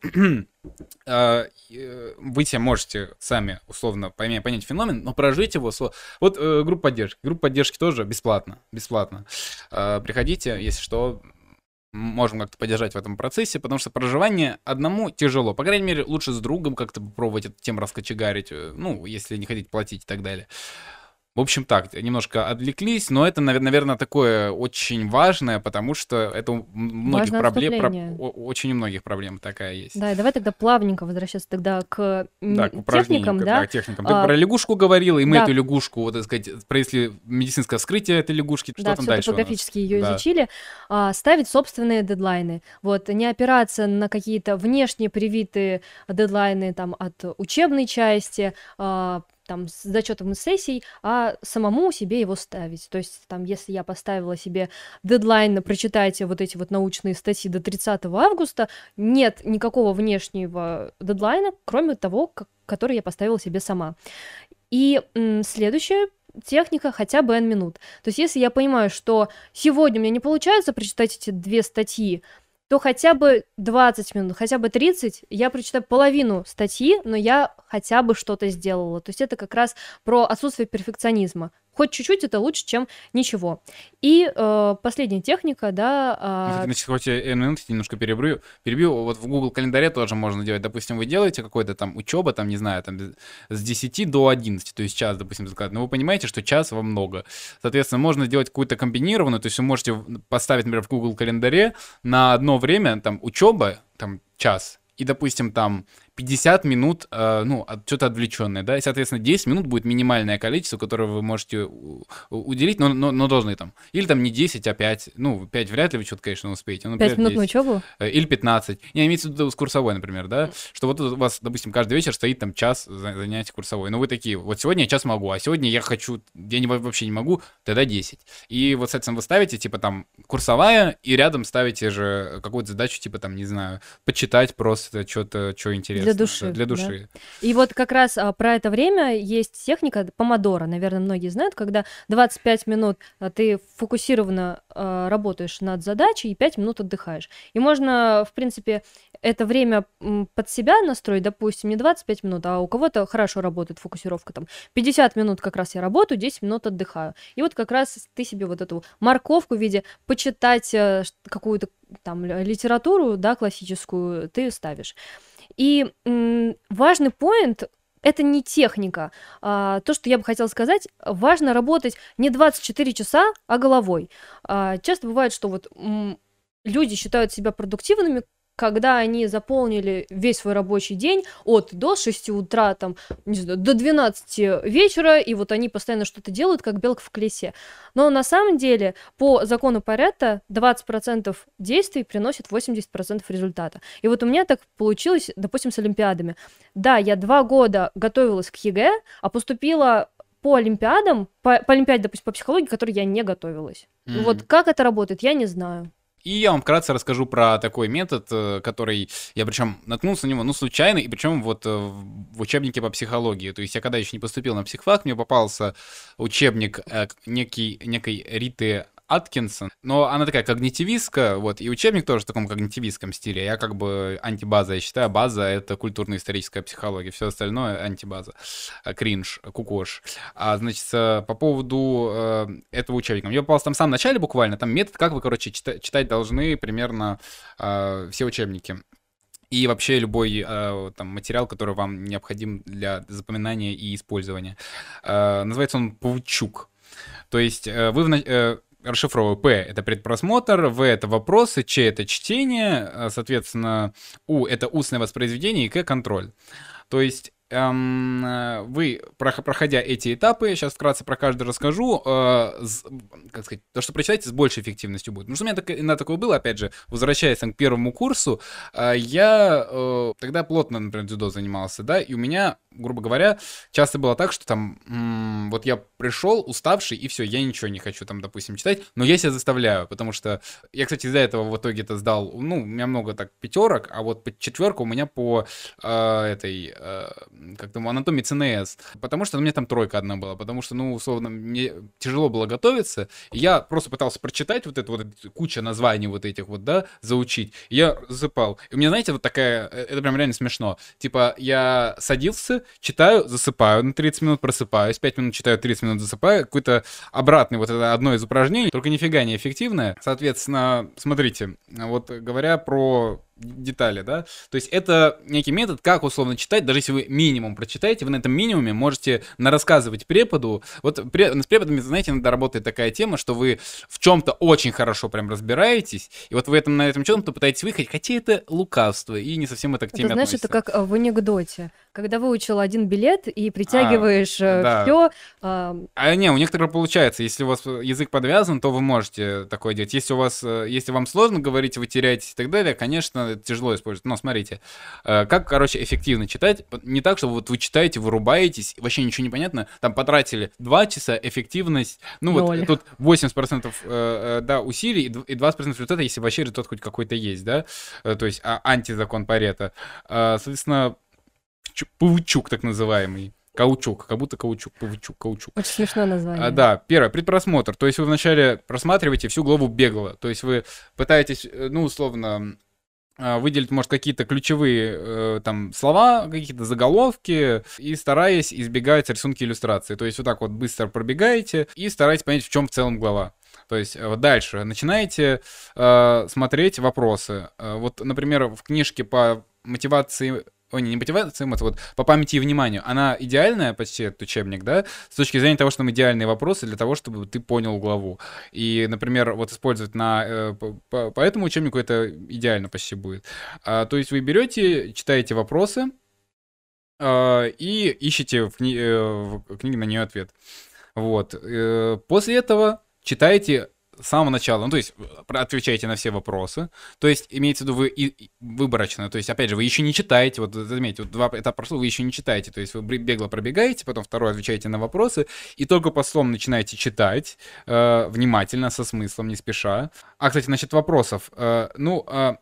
э, э, вы себе можете сами условно понять, понять феномен, но прожить его... сло- Вот э, группа поддержки. Группа поддержки тоже бесплатно. Бесплатно. Э, приходите, если что, можем как-то поддержать в этом процессе, потому что проживание одному тяжело. По крайней мере, лучше с другом как-то попробовать эту тему раскочегарить, э, ну, если не хотите платить и так далее. В общем, так, немножко отвлеклись, но это, наверное, такое очень важное, потому что это у многих Важное проблем, про- отступление. о- очень у многих проблем такая есть. Да, и давай тогда плавненько возвращаться тогда к м, Да, к упражнениям, техникам, к- да. да, к техникам. Ты А, про лягушку говорила, и мы да. эту лягушку, вот, так сказать, провели медицинское вскрытие этой лягушки. Что Да, там все дальше у нас? топографически ее Да. изучили, а, ставить собственные дедлайны. Вот, не опираться на какие-то внешне привитые дедлайны там, от учебной части, а, там, с зачетом из сессий, а самому себе его ставить. То есть, там, если я поставила себе дедлайн на прочитать вот эти вот научные статьи до тридцатого августа, нет никакого внешнего дедлайна, кроме того, к- который я поставила себе сама. И м, следующая техника хотя бы N минут. То есть, если я понимаю, что сегодня у меня не получается прочитать эти две статьи, то хотя бы двадцать минут, хотя бы тридцать, я прочитаю половину статьи, но я хотя бы что-то сделала. То есть это как раз про отсутствие перфекционизма. Хоть чуть-чуть это лучше, чем ничего. И э, последняя техника, да... а, Значит, хоть я N минут немножко перебью, перебью, вот в Google календаре тоже можно делать. Допустим, вы делаете какой-то там учеба, там, не знаю, там с десяти до одиннадцати, то есть час, допустим, заказать. Но вы понимаете, что час вам много. Соответственно, можно сделать какую-то комбинированную, то есть вы можете поставить, например, в Google календаре на одно время, там, учеба, там, час, и, допустим, там пятьдесят минут, э, ну, от, что-то отвлеченное, да, и, соответственно, десять минут будет минимальное количество, которое вы можете у- у- уделить, но, но, но должны там, или там не десять, а пять, ну, пять вряд ли вы что-то, конечно, успеете. Ну, пять например, минут на десять. учебу? Э, Или пятнадцать. Не, имеется в виду с курсовой, например, да, что вот у вас, допустим, каждый вечер стоит там час за- занятий курсовой, но вы такие, вот сегодня я час могу, а сегодня я хочу, я не, вообще не могу, тогда десять. И вот, соответственно, вы ставите, типа, там, курсовая, и рядом ставите же какую-то задачу, типа, там, не знаю, почитать просто что-то, что интересно. Для да, души, для да. души. И вот как раз а, про это время есть техника помодоро, наверное, многие знают, когда двадцать пять минут а, ты фокусированно а, работаешь над задачей и пять минут отдыхаешь. И можно, в принципе, это время м, под себя настроить, допустим, не двадцать пять минут, а у кого-то хорошо работает фокусировка, там пятьдесят минут как раз я работаю, десять минут отдыхаю. И вот как раз ты себе вот эту морковку в виде почитать э, ш- какую-то там ля- литературу, да, классическую, ты ставишь. И м, важный поинт это не техника. А, то, что я бы хотела сказать, важно работать не двадцать четыре часа, а головой. А, часто бывает, что вот м, люди считают себя продуктивными, когда они заполнили весь свой рабочий день от до шести утра, там, не знаю, до двенадцати вечера, и вот они постоянно что-то делают, как белка в колесе. Но на самом деле, по закону Паретта, двадцать процентов действий приносит восемьдесят процентов результата. И вот у меня так получилось, допустим, с олимпиадами. Да, я два года готовилась к ЕГЭ, а поступила по олимпиадам, по, по олимпиаде, допустим, по психологии, к которой я не готовилась. Мгм. Вот как это работает, я не знаю. И я вам вкратце расскажу про такой метод, э, который я причем наткнулся на него, ну, случайно, и причем вот э, в в учебнике по психологии. То есть я когда еще не поступил на психфак, мне попался учебник э, к- некий, некой Риты Аткинсон, но она такая когнитивистка, вот, и учебник тоже в таком когнитивистском стиле. Я как бы антибаза, я считаю, база — это культурно-историческая психология, все остальное — антибаза, а, кринж, кукош. А, значит, э, по поводу э, этого учебника. Мне попался там в самом начале буквально, там метод, как вы, короче, чита- читать должны примерно э, все учебники. И вообще любой э, там, материал, который вам необходим для запоминания и использования. Э, называется он «Паучук». То есть э, вы в на- э, расшифровываю: П — это предпросмотр, В — это вопросы, Ч — это чтение, э, соответственно, У — это устное воспроизведение, и К — контроль. То есть эм, э, вы, прох- проходя эти этапы, сейчас вкратце про каждый расскажу, э, с- как сказать, то, что прочитаете, с большей эффективностью будет. Потому что у меня так, иногда такое было, опять же, возвращаясь там, к первому курсу, э, я э, тогда плотно, например, дзюдо занимался, да, и у меня, грубо говоря, часто было так, что там, м, вот я пришел уставший, и все, я ничего не хочу там, допустим, читать, но я себя заставляю, потому что я, кстати, из-за этого в итоге-то сдал, ну, у меня много так пятерок, а вот по- четверка у меня по э, этой, э, как там, анатомии ЦНС, потому что у меня там тройка одна была, потому что, ну, условно, мне тяжело было готовиться, и я просто пытался прочитать вот эту вот эту кучу названий вот этих вот, да, заучить, и я засыпал. И у меня, знаете, вот такая, э, это прям реально смешно, типа, я садился, читаю, засыпаю на тридцать минут, просыпаюсь, пять минут читаю, тридцать минут засыпаю, какой-то обратный вот это одно из упражнений, только нифига не эффективное. Соответственно, смотрите, вот говоря про детали, да, то есть это некий метод, как условно читать, даже если вы минимум прочитаете, вы на этом минимуме можете нарассказывать преподу. Вот пре- с преподами, знаете, иногда работает такая тема, что вы в чем-то очень хорошо прям разбираетесь, и вот вы этом, на этом чем-то пытаетесь выходить, хотя это лукавство, и не совсем это к теме Это, знаешь, это относится. как э, в анекдоте, когда выучил один билет и А, притягиваешь да. все. А не, у некоторых получается, если у вас э, язык подвязан, то вы можете такое делать. Если у вас, э, если вам сложно говорить, вы теряетесь и так далее, конечно, это тяжело использовать. Но смотрите, э, как, короче, эффективно читать. П- Не так, что вот вы читаете, вы рубаетесь, вообще ничего не понятно, там потратили два часа, эффективность, ну вот э, Ноль. тут восемьдесят процентов э, э, да, усилий и дв- и двадцать процентов результата, если вообще результат хоть какой-то есть, да, Э, то есть а, антизакон Паретта. А, соответственно, чу- паучук так называемый. Каучук, как будто каучук, паучук, каучук. Очень смешное А, название. да, первое, предпросмотр. То есть вы вначале просматриваете всю главу бегло. То есть вы пытаетесь, э, ну, условно, а, выделить, может, какие-то ключевые э, там слова, какие-то заголовки, и стараясь избегать рисунки иллюстрации. То есть вот так вот быстро пробегаете и стараетесь понять, в чем в целом глава. То есть э, вот дальше начинаете э, смотреть вопросы. Э, вот, например, в книжке по мотивации. Ой, не, не мотивация, это вот по памяти и вниманию. Она идеальная, почти этот учебник, да, с точки зрения того, что там идеальные вопросы для того, чтобы ты понял главу. И, например, вот использовать на, э, по, по- по этому учебнику это идеально почти будет. А, то есть вы берете, читаете вопросы а, и ищете в, кни- э, в книге на нее ответ. Вот. Э, После этого читаете с самого начала, ну, то есть про- отвечаете на все вопросы, то есть имеется в виду вы и, и выборочно, то есть, опять же, вы еще не читаете, вот заметьте, вот два этапа прошло, вы еще не читаете, то есть вы бре- бегло пробегаете, потом второй отвечаете на вопросы, и только послом начинаете читать, э, внимательно, со смыслом, не спеша. А, кстати, насчет вопросов, э, ну, э,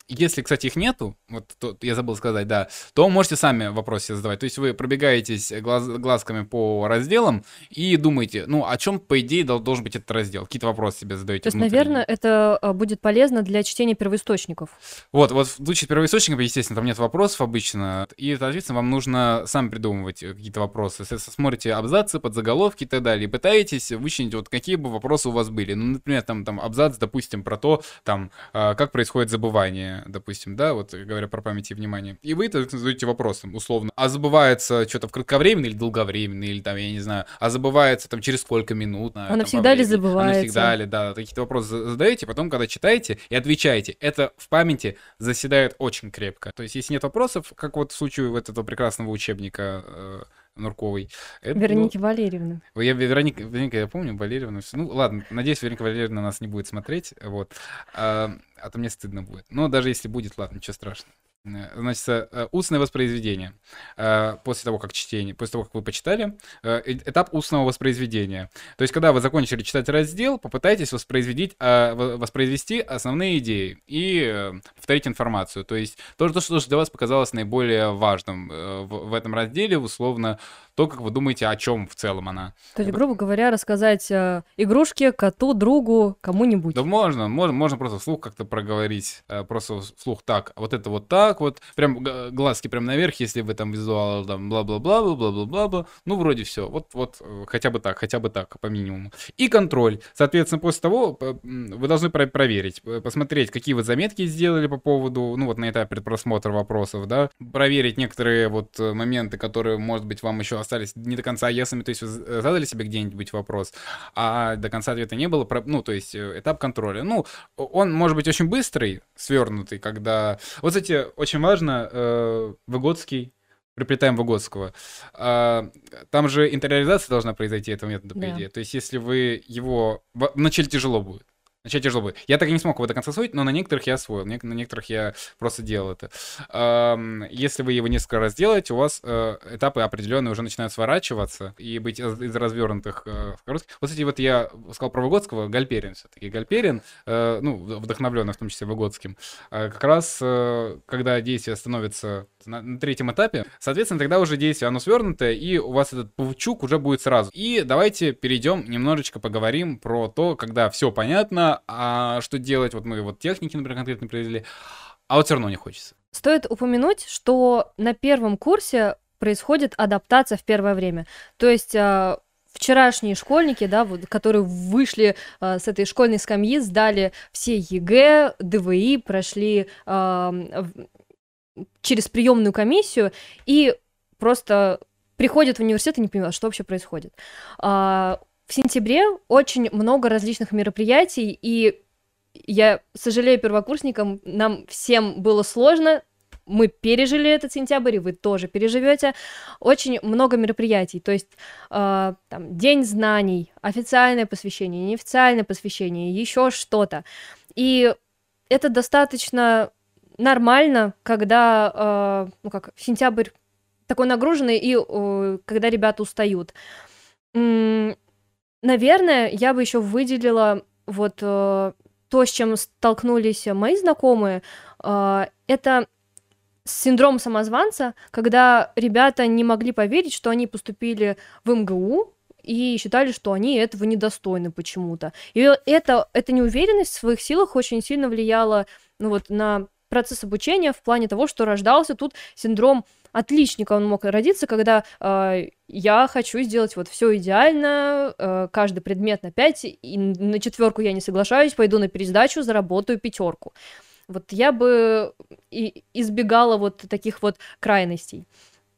Если, кстати, их нету, вот то, я забыл сказать, да, то можете сами вопросы себе задавать. То есть вы пробегаетесь глаз, глазками по разделам и думаете, ну, о чем, по идее, дол- должен быть этот раздел. Какие-то вопросы себе задаете. То есть, внутренние. наверное, это а, будет полезно для чтения первоисточников. Вот, вот в случае первоисточника, естественно, там нет вопросов обычно, и, соответственно, вам нужно сами придумывать э, какие-то вопросы. Соответственно, смотрите абзацы, подзаголовки и так далее, и пытаетесь вычленить, вот какие бы вопросы у вас были. Ну, например, там, там абзац, допустим, про то, там, э, как происходит забывание, допустим, да, вот говоря про память и внимание. И вы это задаете вопросом, условно. А забывается что-то в кратковременно или долговременно, или там, я не знаю, а забывается там через сколько минут. А навсегда ли забывается? А навсегда ли, да. Какие-то вопросы задаете, потом, когда читаете и отвечаете, это в памяти заседает очень крепко. То есть, если нет вопросов, как вот в случае вот этого прекрасного учебника э, Нурковой. Это, Вероники ну, Валерьевны. я, Вероника, Вероника, я помню, Валерьевна. Ну, ладно, надеюсь, Вероника Валерьевна нас не будет смотреть, вот. А, а то мне стыдно будет. Но даже если будет, ладно, ничего страшного. Значит, э, устное воспроизведение. Э, После того, как чтение, после того, как вы почитали, э, э- этап устного воспроизведения. То есть, когда вы закончили читать раздел, попытайтесь воспроизведить, э, в- воспроизвести основные идеи и э, повторить информацию. То есть, то, то, что для вас показалось наиболее важным э, в, в этом разделе, условно, то, как вы думаете, о чем в целом она. То есть, грубо говоря, рассказать э, игрушке, коту, другу, кому-нибудь. Да можно, можно, можно просто вслух как-то проговорить, э, просто вслух так, вот это вот так вот, прям г- глазки прям наверх, если вы там визуал, там, бла-бла-бла, бла-бла-бла-бла, ну, вроде все, вот, вот, э, хотя бы так, хотя бы так, по минимуму. И контроль, соответственно, после того п- м, вы должны про- проверить, п- посмотреть, какие вы заметки сделали по поводу, ну, вот на этапе просмотра вопросов, да, проверить некоторые вот э, моменты, которые, может быть, вам еще остались не до конца ясными, то есть вы з- задали себе где-нибудь вопрос, а до конца ответа не было, про- ну, то есть э, этап контроля. Ну, о- он может быть очень быстрый, свернутый, когда... Вот, кстати, очень важно, э, Выгодский, приплетаем Выгодского, а, там же интериоризация должна произойти этого метода, по Да. идее. То есть если вы его... в- Вначале тяжело будет. Вначале тяжело будет. Я так и не смог его до конца освоить, но на некоторых я освоил, нек- на некоторых я просто делал это. Ам, Если вы его несколько раз делаете, у вас э, этапы определенные уже начинают сворачиваться и быть из, из развернутых э, в коротких. Вот, кстати, вот я сказал про Выгодского, Гальперин все-таки. Гальперин, э, ну, вдохновленный в том числе Выгодским, э, как раз э, когда действие становится на, на третьем этапе, соответственно, тогда уже действие, оно свернутое, и у вас этот паучок уже будет сразу. И давайте перейдем, немножечко поговорим про то, когда все понятно, а что делать, вот мы вот техники, например, конкретно привели, а вот все равно не хочется. Стоит упомянуть, что на первом курсе происходит адаптация в первое время. То есть а, вчерашние школьники, да, вот, которые вышли а, с этой школьной скамьи, сдали все ЕГЭ, ДВИ, прошли а, в- через приемную комиссию и просто приходят в университет и не понимают, что вообще происходит. А, В сентябре очень много различных мероприятий, и я сожалею первокурсникам, нам всем было сложно, мы пережили этот сентябрь, и вы тоже переживете. Очень много мероприятий, то есть э, там, День знаний, официальное посвящение, неофициальное посвящение, еще что-то. И это достаточно нормально, когда э, ну как, сентябрь такой нагруженный, и э, когда ребята устают. М, Наверное, я бы еще выделила вот э, то, с чем столкнулись мои знакомые, э, это синдром самозванца, когда ребята не могли поверить, что они поступили в МГУ и считали, что они этого недостойны почему-то. И это, эта неуверенность в своих силах очень сильно влияла, ну, вот, на процесс обучения в плане того, что рождался тут синдром отличника. Он мог родиться, когда э, я хочу сделать вот все идеально, э, каждый предмет на пять, и на четверку я не соглашаюсь, пойду на пересдачу, заработаю пятерку. Вот я бы и избегала вот таких вот крайностей.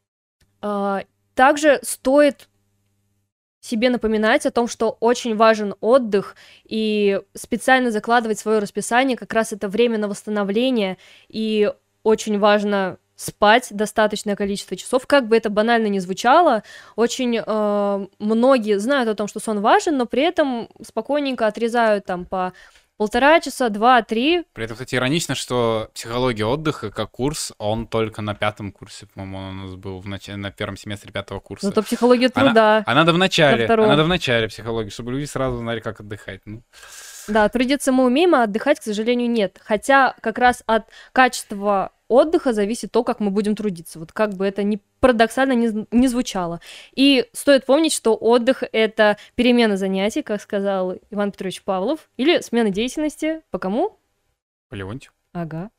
А, Также стоит себе напоминать о том, что очень важен отдых, и специально закладывать в свое расписание как раз это время на восстановление, и очень важно спать достаточное количество часов, как бы это банально ни звучало. Очень э, многие знают о том, что сон важен, но при этом спокойненько отрезают там по полтора часа, два, три. При этом, кстати, иронично, что психология отдыха как курс, он только на пятом курсе, по-моему, он у нас был в нач... на первом семестре пятого курса. Зато психология Она, труда. а надо в начале, на втором. а надо в начале психологии, чтобы люди сразу знали, как отдыхать. Ну, Да, трудиться мы умеем, а отдыхать, к сожалению, нет. Хотя как раз от качества отдыха зависит то, как мы будем трудиться. Вот как бы это ни парадоксально не, з- не звучало. И стоит помнить, что отдых — это перемена занятий, как сказал Иван Петрович Павлов, или смена деятельности. По кому? По Леонтью. Ага.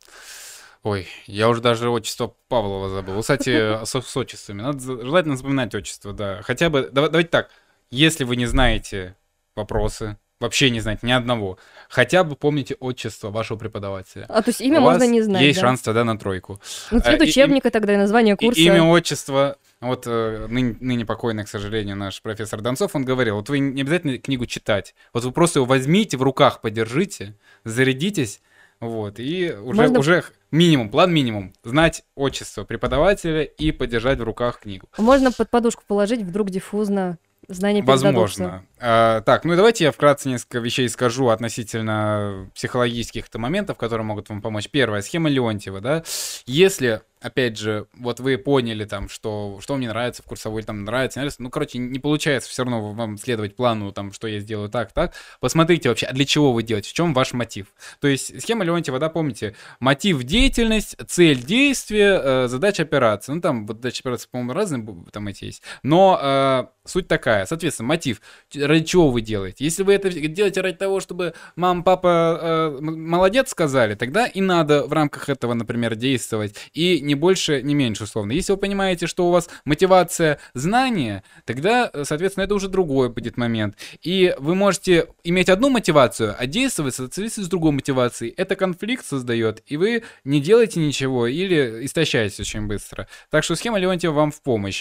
Ой, я уже даже отчество Павлова забыл. Кстати, с, с отчествами. Надо за- желательно запоминать отчество, да. Хотя бы, дава- давайте так, если вы не знаете вопросы, вообще не знаете ни одного, хотя бы помните отчество вашего преподавателя. А то есть имя У можно вас не знать, есть да? шанс тогда на тройку. Ну, цвет Э, и- учебника тогда и название и- курса. Имя, отчество. Вот э, ныне, ныне покойный, к сожалению, наш профессор Донцов, он говорил, вот вы не обязательно книгу читать, вот вы просто его возьмите, в руках подержите, зарядитесь, вот, и уже, Можно- уже минимум, план минимум, знать отчество преподавателя и подержать в руках книгу. Можно под подушку положить, вдруг диффузно знания передадутся. Возможно. А, так, ну и давайте я вкратце несколько вещей скажу относительно психологических-то моментов, которые могут вам помочь. Первое, схема Леонтьева, да. Если, опять же, вот вы поняли там, что, что вам не нравится в курсовой, там нравится, не нравится, ну, короче, не получается все равно вам следовать плану, там, что я сделаю так, так, посмотрите вообще, а для чего вы делаете, в чем ваш мотив. То есть схема Леонтьева, да, помните, мотив — деятельность, цель — действие, э, задача — операция. Ну, там вот задача операции, по-моему, разные бу- там эти есть. Но э, суть такая, соответственно, мотив, ради чего вы делаете. Если вы это делаете ради того, чтобы мама, папа э, м- молодец сказали, тогда и надо в рамках этого, например, действовать. И не больше, не меньше, условно. Если вы понимаете, что у вас мотивация знания, тогда, э, соответственно, это уже другой будет момент. И вы можете иметь одну мотивацию, а действовать в соответствии с другой мотивацией. Это конфликт создает, и вы не делаете ничего или истощаетесь очень быстро. Так что схема Леонтьева вам в помощь.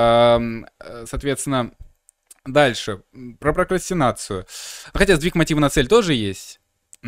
Ам, э, Соответственно, дальше, м, про прокрастинацию. Хотя сдвиг мотива на цель тоже есть.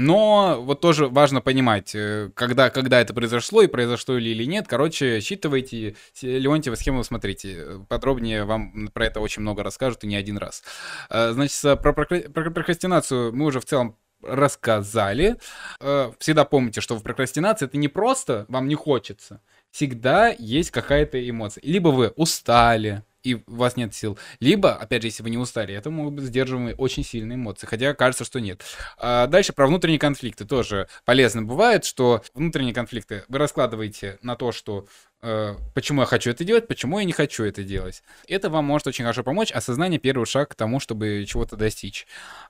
Но вот тоже важно понимать, э, когда, когда это произошло и произошло ли или нет. Короче, считывайте с- Леонтьева схему, смотрите. э, Подробнее вам про это очень много расскажут и не один раз. Э, Значит, с- про, прокра- про прокрастинацию мы уже в целом рассказали. Э, Всегда помните, что в прокрастинации это не просто вам не хочется. Всегда есть какая-то эмоция. Либо вы устали, и у вас нет сил. Либо, опять же, если вы не устали, это могут быть сдерживаемые очень сильные эмоции. Хотя кажется, что нет. А дальше про внутренние конфликты тоже полезно бывает, что внутренние конфликты вы раскладываете на то, что э, почему я хочу это делать, почему я не хочу это делать. Это вам может очень хорошо помочь. Осознание — первый шаг к тому, чтобы чего-то достичь.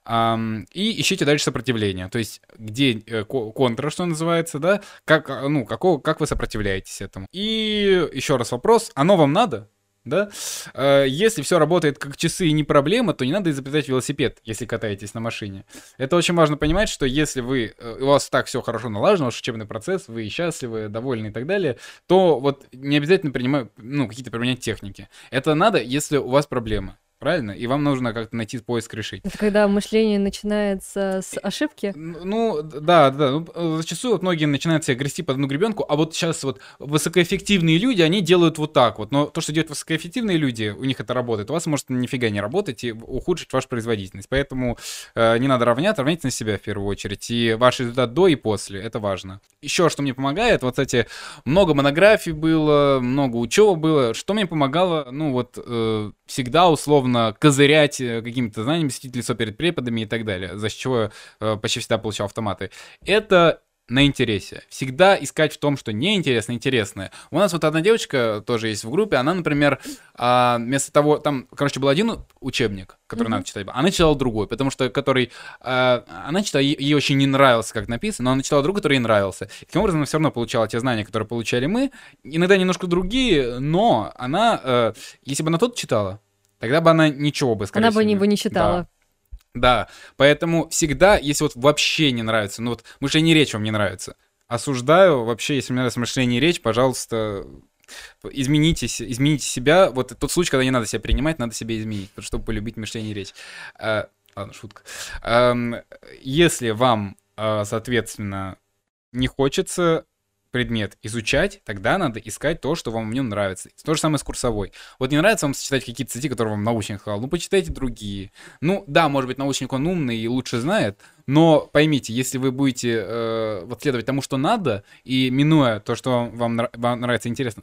Ам, и ищите дальше сопротивление. То есть, где э, ко- контра, что называется, да, как, а, ну, какого, как вы сопротивляетесь этому. И еще раз вопрос, оно вам надо? Да? Э, Если все работает как часы и не проблема, то не надо изобретать велосипед, если катаетесь на машине. Это очень важно понимать, что если вы, э, у вас так все хорошо налажено, ваш учебный процесс, вы счастливы, довольны и так далее, то вот не обязательно принимать, ну, какие-то применять техники. Это надо, если у вас проблемы. Правильно? И вам нужно как-то найти поиск решить. Это когда мышление начинается с ошибки. Н- Ну, да, да. Ну, э, зачастую вот многие начинают себя грести под одну гребенку, а вот сейчас вот высокоэффективные люди, они делают вот так вот. Но то, что делают высокоэффективные люди, у них это работает, у вас может нифига не работать и ухудшить вашу производительность. Поэтому э, не надо равняться, равняйте на себя в первую очередь. И ваш результат до и после, это важно. Еще что мне помогает, вот, кстати, много монографий было, много учебы было. Что мне помогало, ну вот, э, всегда условно козырять э, какими-то знаниями, светить лицо перед преподами и так далее, за чего я э, почти всегда получал автоматы. Это на интересе. Всегда искать в том, что неинтересно, интересное. У нас вот одна девочка тоже есть в группе, она, например, а, вместо того, там, короче, был один учебник, который Мгм. надо читать, она читала другой, потому что который, а, она читала, ей, ей очень не нравился, как написано, но она читала другой, который ей нравился. И таким образом она все равно получала те знания, которые получали мы, иногда немножко другие, но она, э, если бы она тот читала, тогда бы она ничего бы, скорее Она бы всего, его не Да. читала. Да, поэтому всегда, если вот вообще не нравится, ну вот мышление и речь вам не нравится, осуждаю, вообще, если мне нравится мышление и речь, пожалуйста, измените, се- измените себя. Вот тот случай, когда не надо себя принимать, надо себя изменить, чтобы полюбить мышление и речь. А, ладно, шутка. Ам, Если вам, а, соответственно, не хочется предмет изучать, тогда надо искать то, что вам в нем нравится. То же самое с курсовой. Вот не нравится вам читать какие-то статьи, которые вам научник сказал, ну почитайте другие. Ну да, может быть, научник он умный и лучше знает, но поймите, если вы будете э, вот следовать тому, что надо, и минуя то, что вам, нра- вам нравится, интересно,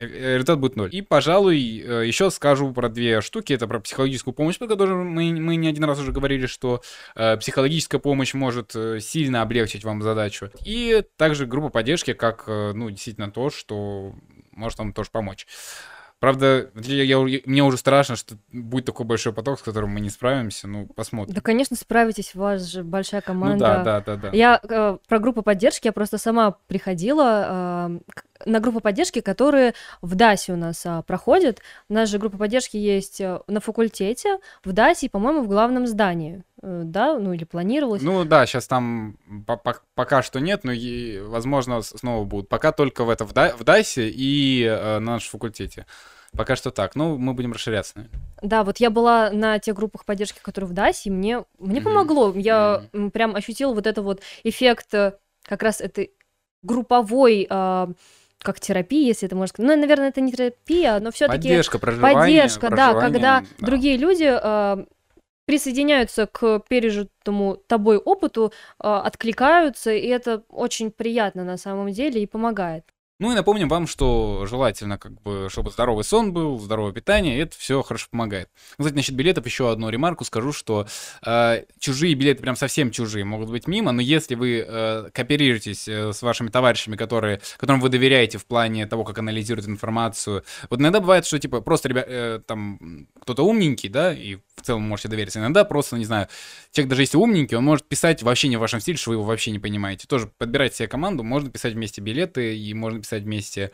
э, э, результат будет ноль. И, пожалуй, э, еще скажу про две штуки. Это про психологическую помощь, про которую мы, мы не один раз уже говорили, что э, психологическая помощь может э, сильно облегчить вам задачу. И также группа поддержки, как, э, ну, действительно то, что может вам тоже помочь. Правда, я, я, я- мне уже страшно, что будет такой большой поток, с которым мы не справимся. Ну, Да, посмотрим. конечно, справитесь, у вас же большая Ну да, команда. да, да, да. Я э, про группу поддержки, я просто сама приходила а, к- на группу поддержки, которые в ДАСе у нас а, проходят. У нас же группа поддержки есть э, на факультете, в ДАСе и, по-моему, в главном здании. Э, Да, ну или планировалось. Ну да, сейчас там по- по- пока что нет, но и, возможно, с- снова будут. Пока только в это в, Да- в ДАСе и э, на нашем факультете. Пока что так. Ну, мы будем расширяться, наверное. Да, вот я была на тех группах поддержки, которые в ДАСе, и мне, мне Мгм. помогло. Я Мгм. м, прям ощутила вот это вот эффект э, как раз этой групповой, а, как терапии, если это можно сказать. Ну, наверное, это не терапия, но все-таки Поддержка, проживание, поддержка, да, когда проживание, да. другие люди а, присоединяются к пережитому тобой опыту, а, откликаются, и это очень приятно на самом деле и помогает. Ну и напомним вам, что желательно, как бы, чтобы здоровый сон был, здоровое питание, и это все хорошо помогает. Ну, кстати, насчет билетов еще одну ремарку скажу, что э, чужие билеты, прям совсем чужие, могут быть мимо, но если вы э, кооперируетесь э, с вашими товарищами, которые, которым вы доверяете в плане того, как анализируют информацию, вот иногда бывает, что, типа, просто ребя- э, там м, кто-то умненький, да, и в целом можете довериться, иногда просто, не знаю, человек даже если умненький, он может писать вообще не в вашем стиле, что вы его вообще не понимаете. Тоже подбирайте себе команду, можно писать вместе билеты, и можно писать вместе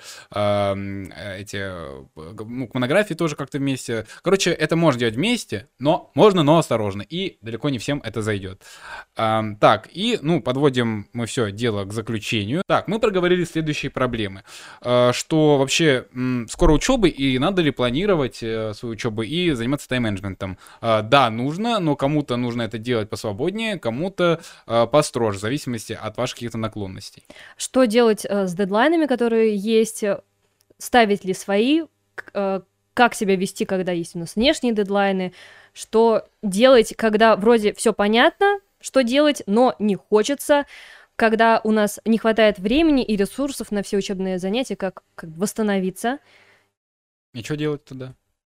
эм, э, эти, э, г- ну, монографии тоже как-то вместе. Короче, это можно делать вместе, но можно, но осторожно, и далеко не всем это зайдет. Ам, так, и, ну, подводим мы все дело к заключению. Так, мы проговорили следующие проблемы. Э, что вообще м, скоро учебы, и надо ли планировать э, свою учебу и заниматься тайм-менеджментом? А, да, нужно, но кому-то нужно это делать посвободнее, кому-то а, построже, в зависимости от ваших каких-то наклонностей. Что делать э, с дедлайнами, которые есть? э, Ставить ли свои? к- э, Как себя вести, когда есть у нас внешние дедлайны? Что делать, когда вроде все понятно, что делать, но не хочется? Когда у нас не хватает времени и ресурсов на все учебные занятия, как, как восстановиться, И что делать тогда?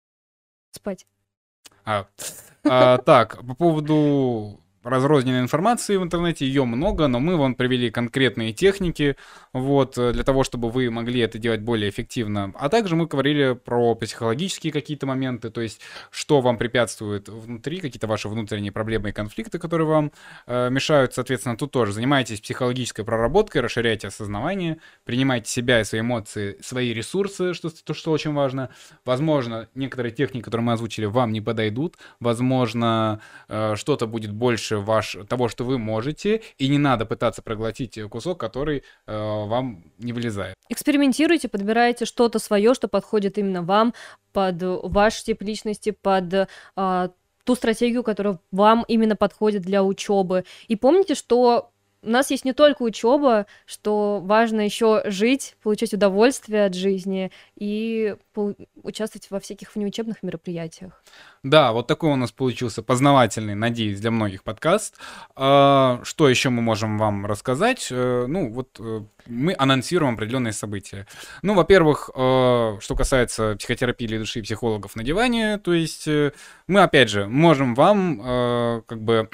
спать. А, а, так, по поводу разрозненной информации в интернете, ее много, но мы вам привели конкретные техники, вот, э, для того, чтобы вы могли это делать более эффективно. А также мы говорили про психологические какие-то моменты, то есть, что вам препятствует внутри, какие-то ваши внутренние проблемы и конфликты, которые вам э, мешают, соответственно, тут тоже занимайтесь психологической проработкой, расширяйте осознавание, принимайте себя и свои эмоции, свои ресурсы, что, то, что очень важно. Возможно, некоторые техники, которые мы озвучили, вам не подойдут. Возможно, э, что-то будет больше ваш, того, что вы можете, и не надо пытаться проглотить кусок, который э, вам не влезает. Экспериментируйте, подбирайте что-то свое, что подходит именно вам, под э, ваш тип личности, под э, а, ту стратегию, которая вам именно подходит для учебы. И помните, что у нас есть не только учеба, что важно еще жить, получать удовольствие от жизни и пол- участвовать во всяких внеучебных мероприятиях. Да, вот такой у нас получился познавательный, надеюсь, для многих подкаст. А, что еще мы можем вам рассказать? Э, Ну, вот э, мы анонсируем определенные события. Ну, во-первых, э, что касается психотерапии для души и психологов на диване, то есть э, мы, опять же, можем вам э, как бы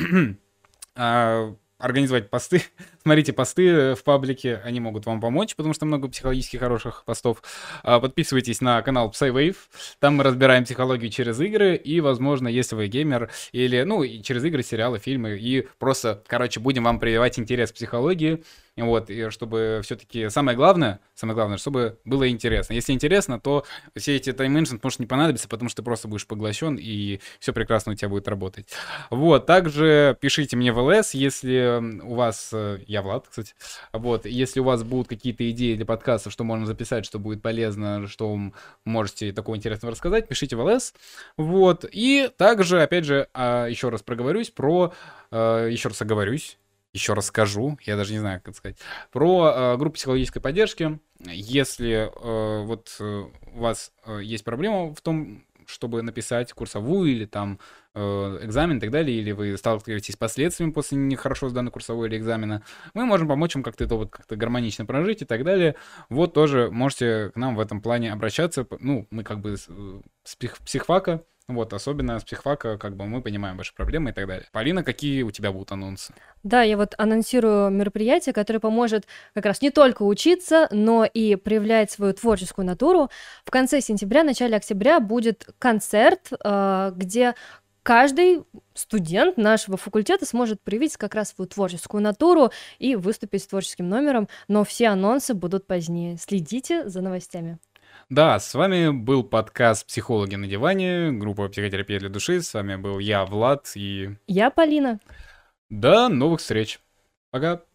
а, организовать посты. Смотрите посты в паблике, они могут вам помочь, потому что много психологически хороших постов. А, Подписывайтесь на канал PsyWave, там мы разбираем психологию через игры, и, возможно, если вы геймер, или, ну, и через игры, сериалы, фильмы, и просто, короче, будем вам прививать интерес к психологии, вот, и чтобы все-таки самое главное, самое главное, чтобы было интересно. Если интересно, то все эти тайм-менеджмент может не понадобиться, потому что ты просто будешь поглощен, и все прекрасно у тебя будет работать. Вот, также пишите мне в ЛС, если у вас, э, я Влад, кстати, вот, если у вас будут какие-то идеи для подкаста, что можно записать, что будет полезно, что вы можете такого интересного рассказать, пишите в ЛС, вот, и также, опять же, а, еще раз проговорюсь про, э, еще раз оговорюсь, еще раз скажу, я даже не знаю, как это сказать, про э, группу психологической поддержки. Если э, вот э, у вас э, есть проблема в том, чтобы написать курсовую или там э, экзамен и так далее, или вы сталкиваетесь с последствиями после нехорошо сданной курсовой или экзамена, мы можем помочь вам как-то это вот как-то гармонично прожить и так далее. Вот тоже можете к нам в этом плане обращаться. Ну, мы как бы с, с псих, психфака, вот, особенно с психфака, как бы мы понимаем ваши проблемы и так далее. Полина, какие у тебя будут анонсы? Да, я вот анонсирую мероприятие, которое поможет как раз не только учиться, но и проявлять свою творческую натуру. В конце сентября, начале октября будет концерт, э, где каждый студент нашего факультета сможет проявить как раз свою творческую натуру и выступить с творческим номером, но все анонсы будут позднее. Следите за новостями. Да, с вами был подкаст «Психологи на диване», группа «Психотерапия для души». С вами был я, Влад, и Я Полина. до новых встреч. Пока.